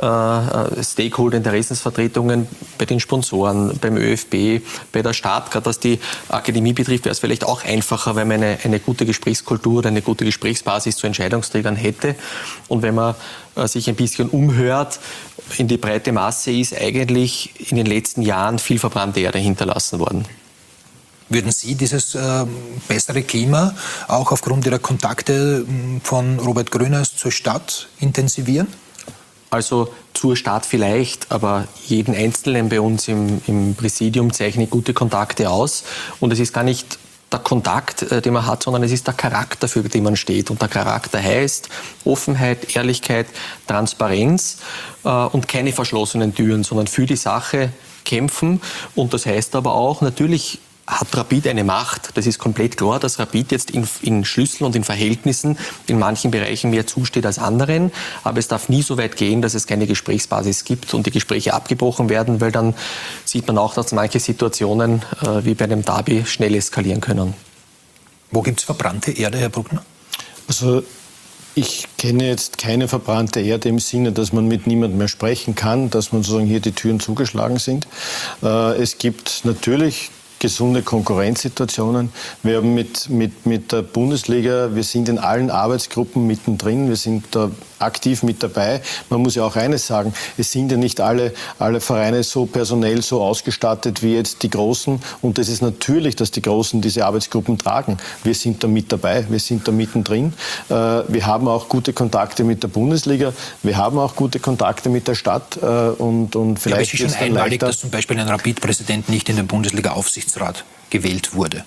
äh, Stakeholder, Interessensvertretungen bei den Sponsoren, beim ÖFB, bei der Stadt. Gerade was die Akademie betrifft, wäre es vielleicht auch einfacher, wenn man eine, eine gute Gesprächskultur oder eine gute Gesprächsbasis zu Entscheidungsträgern hätte. Und wenn man äh, sich ein bisschen umhört, in die breite Masse ist eigentlich in den letzten Jahren viel verbrannte Erde hinterlassen worden. Würden Sie dieses äh, bessere Klima auch aufgrund Ihrer Kontakte von Robert Grüners zur Stadt intensivieren? Also zur Stadt vielleicht, aber jeden Einzelnen bei uns im, im Präsidium zeichnet gute Kontakte aus. Und es ist gar nicht der Kontakt, den man hat, sondern es ist der Charakter, für den man steht. Und der Charakter heißt Offenheit, Ehrlichkeit, Transparenz äh, und keine verschlossenen Türen, sondern für die Sache kämpfen. Und das heißt aber auch natürlich, hat Rapid eine Macht. Das ist komplett klar, dass Rapid jetzt in, in Schlüsseln und in Verhältnissen in manchen Bereichen mehr zusteht als anderen. Aber es darf nie so weit gehen, dass es keine Gesprächsbasis gibt und die Gespräche abgebrochen werden, weil dann sieht man auch, dass manche Situationen äh, wie bei einem Derby schnell eskalieren können. Wo gibt es verbrannte Erde, Herr Bruckner? Also ich kenne jetzt keine verbrannte Erde im Sinne, dass man mit niemandem mehr sprechen kann, dass man sozusagen hier die Türen zugeschlagen sind. Äh, es gibt natürlich gesunde Konkurrenzsituationen. Wir haben mit, mit, mit der Bundesliga, wir sind in allen Arbeitsgruppen mittendrin, wir sind da aktiv mit dabei. Man muss ja auch eines sagen, es sind ja nicht alle, alle Vereine so personell so ausgestattet wie jetzt die Großen und es ist natürlich, dass die Großen diese Arbeitsgruppen tragen. Wir sind da mit dabei, wir sind da mittendrin. Wir haben auch gute Kontakte mit der Bundesliga, wir haben auch gute Kontakte mit der Stadt und, und vielleicht ja, ist es schon einmalig, dass zum Beispiel ein Rapid-Präsident nicht in den Bundesliga-Aufsichtsrat gewählt wurde.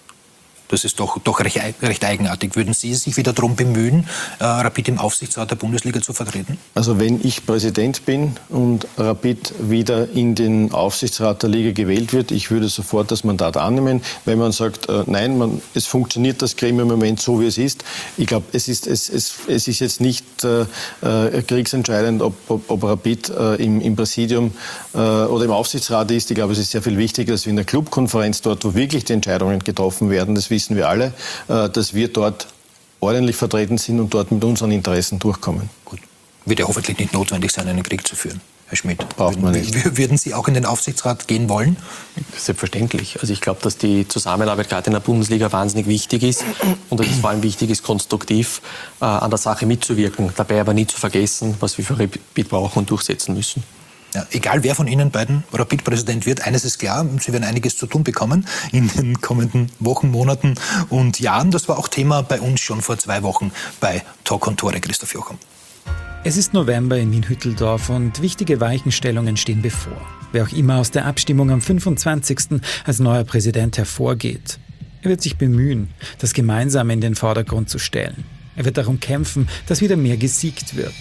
Das ist doch, doch recht, recht eigenartig. Würden Sie sich wieder darum bemühen, äh, Rapid im Aufsichtsrat der Bundesliga zu vertreten? Also wenn ich Präsident bin und Rapid wieder in den Aufsichtsrat der Liga gewählt wird, ich würde sofort das Mandat annehmen. Wenn man sagt, äh, nein, man, es funktioniert das Gremium im Moment so, wie es ist. Ich glaube, es ist, es, es, es ist jetzt nicht äh, äh, kriegsentscheidend, ob, ob, ob Rapid äh, im, im Präsidium äh, oder im Aufsichtsrat ist. Ich glaube, es ist sehr viel wichtiger, dass wir in der Clubkonferenz dort, wo wirklich die Entscheidungen getroffen werden, das wissen wir alle, dass wir dort ordentlich vertreten sind und dort mit unseren Interessen durchkommen. Gut. Wird ja hoffentlich nicht notwendig sein, einen Krieg zu führen. Herr Schmidt? Braucht man nicht. Würden Sie auch in den Aufsichtsrat gehen wollen? Selbstverständlich. Also ich glaube, dass die Zusammenarbeit gerade in der Bundesliga wahnsinnig wichtig ist und dass es vor allem wichtig ist, konstruktiv äh, an der Sache mitzuwirken. Dabei aber nie zu vergessen, was wir für Rapid brauchen und durchsetzen müssen. Ja, egal wer von Ihnen beiden Rapid-Präsident wird, eines ist klar, Sie werden einiges zu tun bekommen in den kommenden Wochen, Monaten und Jahren. Das war auch Thema bei uns schon vor zwei Wochen bei Talk und Tore, Christoph Jochum. Es ist November in Wien-Hütteldorf und wichtige Weichenstellungen stehen bevor. Wer auch immer aus der Abstimmung am fünfundzwanzigsten als neuer Präsident hervorgeht. Er wird sich bemühen, das Gemeinsame in den Vordergrund zu stellen. Er wird darum kämpfen, dass wieder mehr gesiegt wird.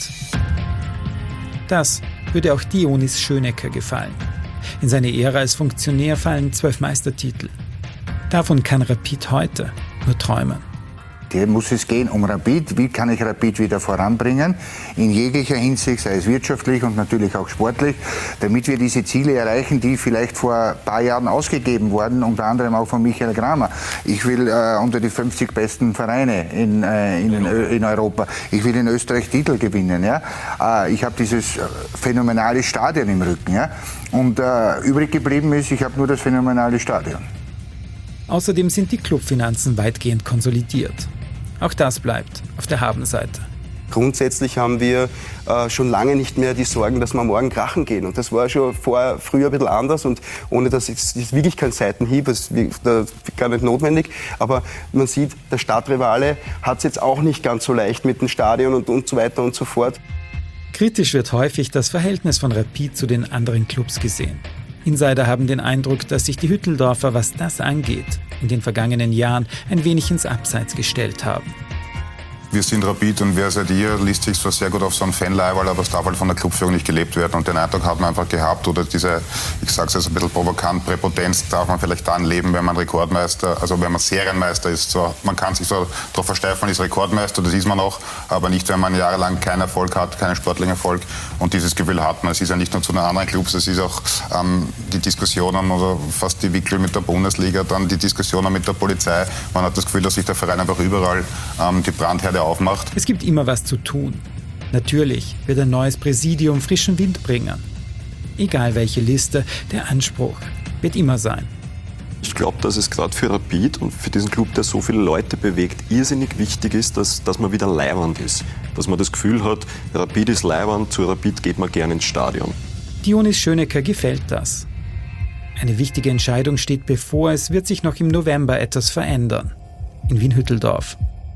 Das würde auch Dionis Schönecker gefallen. In seine Ära als Funktionär fallen zwölf Meistertitel. Davon kann Rapid heute nur träumen. Hier muss es gehen um Rapid. Wie kann ich Rapid wieder voranbringen? In jeglicher Hinsicht, sei es wirtschaftlich und natürlich auch sportlich, damit wir diese Ziele erreichen, die vielleicht vor ein paar Jahren ausgegeben wurden, unter anderem auch von Michael Kramer. Ich will äh, unter die fünfzig besten Vereine in, äh, in, in Europa. Ich will in Österreich Titel gewinnen. Ja? Äh, ich habe dieses phänomenale Stadion im Rücken. Ja? Und äh, übrig geblieben ist, ich habe nur das phänomenale Stadion. Außerdem sind die Clubfinanzen weitgehend konsolidiert. Auch das bleibt auf der Habenseite. Grundsätzlich haben wir äh, schon lange nicht mehr die Sorgen, dass wir morgen krachen gehen. Und das war schon vor, früher ein bisschen anders. Und ohne dass es ist wirklich kein Seitenhieb, das ist gar nicht notwendig. Aber man sieht, der Stadtrivale hat es jetzt auch nicht ganz so leicht mit dem Stadion und, und so weiter und so fort. Kritisch wird häufig das Verhältnis von Rapid zu den anderen Clubs gesehen. Insider haben den Eindruck, dass sich die Hütteldorfer, was das angeht, in den vergangenen Jahren ein wenig ins Abseits gestellt haben. Wir sind Rapid und wer seid ihr, liest sich zwar sehr gut auf so ein Fanleiberl, aber es darf halt von der Clubführung nicht gelebt werden. Und den Eindruck hat man einfach gehabt, oder diese, ich sage es jetzt ein bisschen provokant, Präpotenz darf man vielleicht dann leben, wenn man Rekordmeister, also wenn man Serienmeister ist. So, man kann sich so darauf versteifen, man ist Rekordmeister, das ist man auch, aber nicht, wenn man jahrelang keinen Erfolg hat, keinen sportlichen Erfolg. Und dieses Gefühl hat man. Es ist ja nicht nur zu den anderen Clubs, es ist auch ähm, die Diskussionen oder fast die Wickel mit der Bundesliga, dann die Diskussionen mit der Polizei. Man hat das Gefühl, dass sich der Verein einfach überall ähm, die Brandherde aufmacht. Es gibt immer was zu tun. Natürlich wird ein neues Präsidium frischen Wind bringen. Egal welche Liste, der Anspruch wird immer sein. Ich glaube, dass es gerade für Rapid und für diesen Club, der so viele Leute bewegt, irrsinnig wichtig ist, dass, dass man wieder leiwand ist. Dass man das Gefühl hat, Rapid ist leiwand, zu Rapid geht man gerne ins Stadion. Dionis Schönecker gefällt das. Eine wichtige Entscheidung steht bevor, es wird sich noch im November etwas verändern. In Wien-Hütteldorf.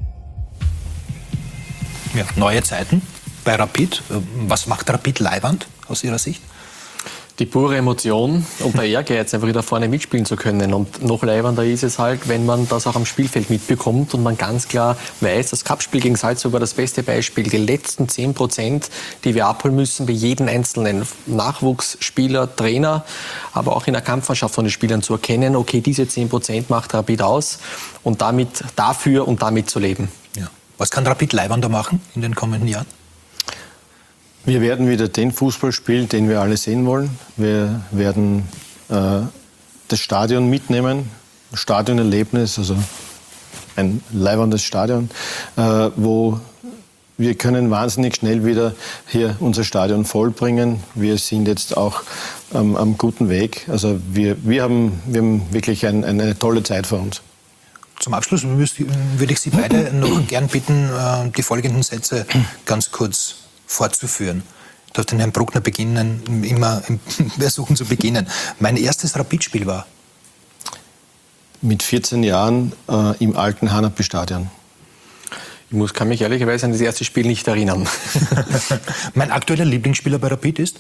Ja, neue Zeiten bei Rapid. Was macht Rapid leiwand aus Ihrer Sicht? Die pure Emotion und der Ehrgeiz, einfach wieder vorne mitspielen zu können. Und noch leibender ist es halt, wenn man das auch am Spielfeld mitbekommt und man ganz klar weiß, das Cup-Spiel gegen Salzburg war das beste Beispiel. Die letzten zehn Prozent, die wir abholen müssen bei jedem einzelnen Nachwuchsspieler, Trainer, aber auch in der Kampfmannschaft von den Spielern zu erkennen, okay, diese zehn Prozent macht Rapid aus und damit dafür und damit zu leben. Ja. Was kann Rapid leiwander machen in den kommenden Jahren? Wir werden wieder den Fußball spielen, den wir alle sehen wollen. Wir werden äh, das Stadion mitnehmen, Stadionerlebnis, also ein leibendes Stadion, äh, wo wir können wahnsinnig schnell wieder hier unser Stadion vollbringen. Wir sind jetzt auch ähm, am guten Weg. Also wir, wir, haben, wir haben wirklich ein, eine tolle Zeit vor uns. Zum Abschluss würde ich Sie beide noch gern bitten, die folgenden Sätze ganz kurz fortzuführen. Ich darf den Herrn Bruckner beginnen, immer versuchen zu beginnen. Mein erstes Rapid-Spiel war? Mit vierzehn Jahren äh, im alten Hanapi-Stadion. Ich muss, kann mich ehrlicherweise an das erste Spiel nicht erinnern. Mein aktueller Lieblingsspieler bei Rapid ist?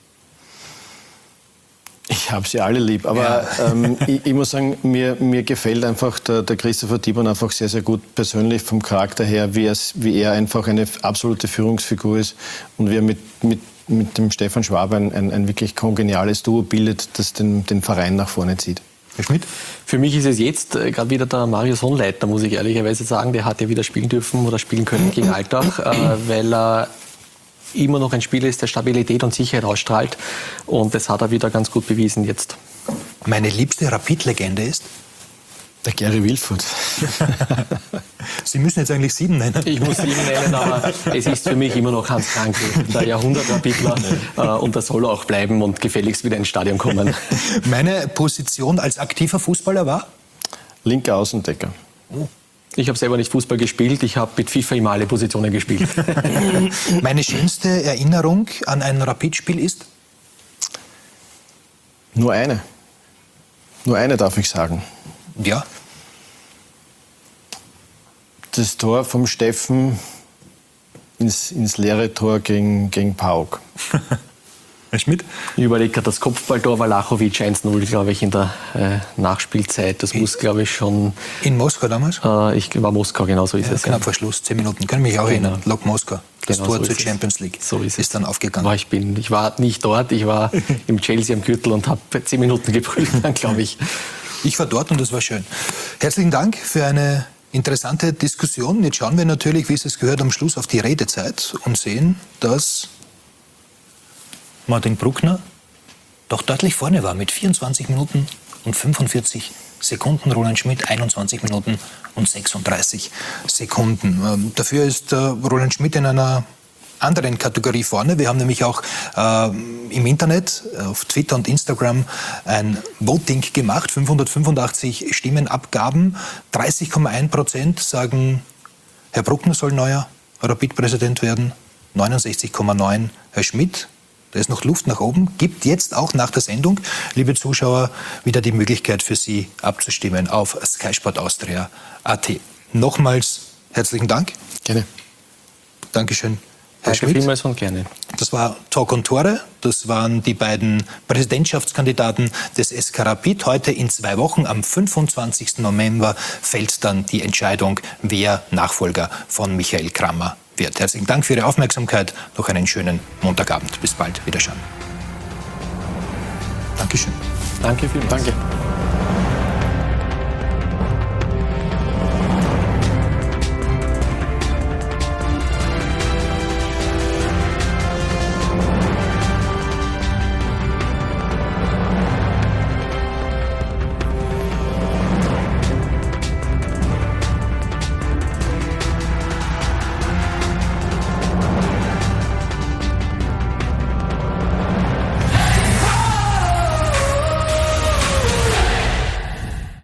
Ich habe sie alle lieb, aber ja. ähm, ich, ich muss sagen, mir, mir gefällt einfach der, der Christopher Tiemann einfach sehr, sehr gut persönlich vom Charakter her, wie, es, wie er einfach eine absolute Führungsfigur ist und wie er mit, mit, mit dem Stefan Schwab ein, ein, ein wirklich kongeniales Duo bildet, das den, den Verein nach vorne zieht. Herr Schmidt? Für mich ist es jetzt äh, gerade wieder der Marius Hohenleitner, muss ich ehrlicherweise sagen. Der hat ja wieder spielen dürfen oder spielen können gegen Altach, äh, weil er immer noch ein Spieler ist, der Stabilität und Sicherheit ausstrahlt. Und das hat er wieder ganz gut bewiesen jetzt. Meine liebste Rapid-Legende ist? Der Gary Wilford. Sie müssen jetzt eigentlich sieben nennen. Ich muss sieben nennen, aber es ist für mich immer noch Hans Krankl, der Jahrhundertrapidler. Äh, und das soll auch bleiben und gefälligst wieder ins Stadion kommen. Meine Position als aktiver Fußballer war? Linker Außendecker. Oh. Ich habe selber nicht Fußball gespielt, ich habe mit FIFA immer alle Positionen gespielt. Meine schönste Erinnerung an ein Rapid-Spiel ist? Nur eine. Nur eine darf ich sagen. Ja. Das Tor vom Steffen ins, ins leere Tor gegen, gegen Pauk. Herr Schmidt? Ich überlege gerade, das Kopfballtor war Lachowitsch eins null, glaube ich, in der äh, Nachspielzeit. Das muss, glaube ich, schon... In Moskau damals? Äh, ich war Moskau, genau so ist ja, es. Knapp vor Schluss, zehn Minuten. Kann mich auch genau. erinnern. Lok Moskau. Das genau, Tor so zur ist Champions League. So ist, ist dann aufgegangen. War ich, bin, ich war nicht dort, ich war im Chelsea am Gürtel und habe zehn Minuten geprüft, dann glaube ich. Ich war dort und das war schön. Herzlichen Dank für eine interessante Diskussion. Jetzt schauen wir natürlich, wie es es gehört, am Schluss auf die Redezeit und sehen, dass Martin Bruckner doch deutlich vorne war mit vierundzwanzig Minuten und fünfundvierzig Sekunden. Roland Schmidt einundzwanzig Minuten und sechsunddreißig Sekunden. Ähm, dafür ist äh, Roland Schmidt in einer anderen Kategorie vorne. Wir haben nämlich auch äh, im Internet, auf Twitter und Instagram ein Voting gemacht. fünfhundertfünfundachtzig Stimmenabgaben. dreißig Komma eins Prozent sagen, Herr Bruckner soll neuer Rapid-Präsident werden. neunundsechzig Komma neun Herr Schmidt. Da ist noch Luft nach oben. Gibt jetzt auch nach der Sendung, liebe Zuschauer, wieder die Möglichkeit für Sie abzustimmen auf sky sport austria punkt a t. Nochmals herzlichen Dank. Gerne. Dankeschön. Herr Danke Schmidt. vielmals und gerne. Das war Talk und Tore. Das waren die beiden Präsidentschaftskandidaten des S K Rapid. Heute in zwei Wochen, am fünfundzwanzigsten November, fällt dann die Entscheidung, wer Nachfolger von Michael Krammer wird. Herzlichen Dank für Ihre Aufmerksamkeit. Noch einen schönen Montagabend. Bis bald. Wiederschauen. Dankeschön. Danke vielmals. Danke.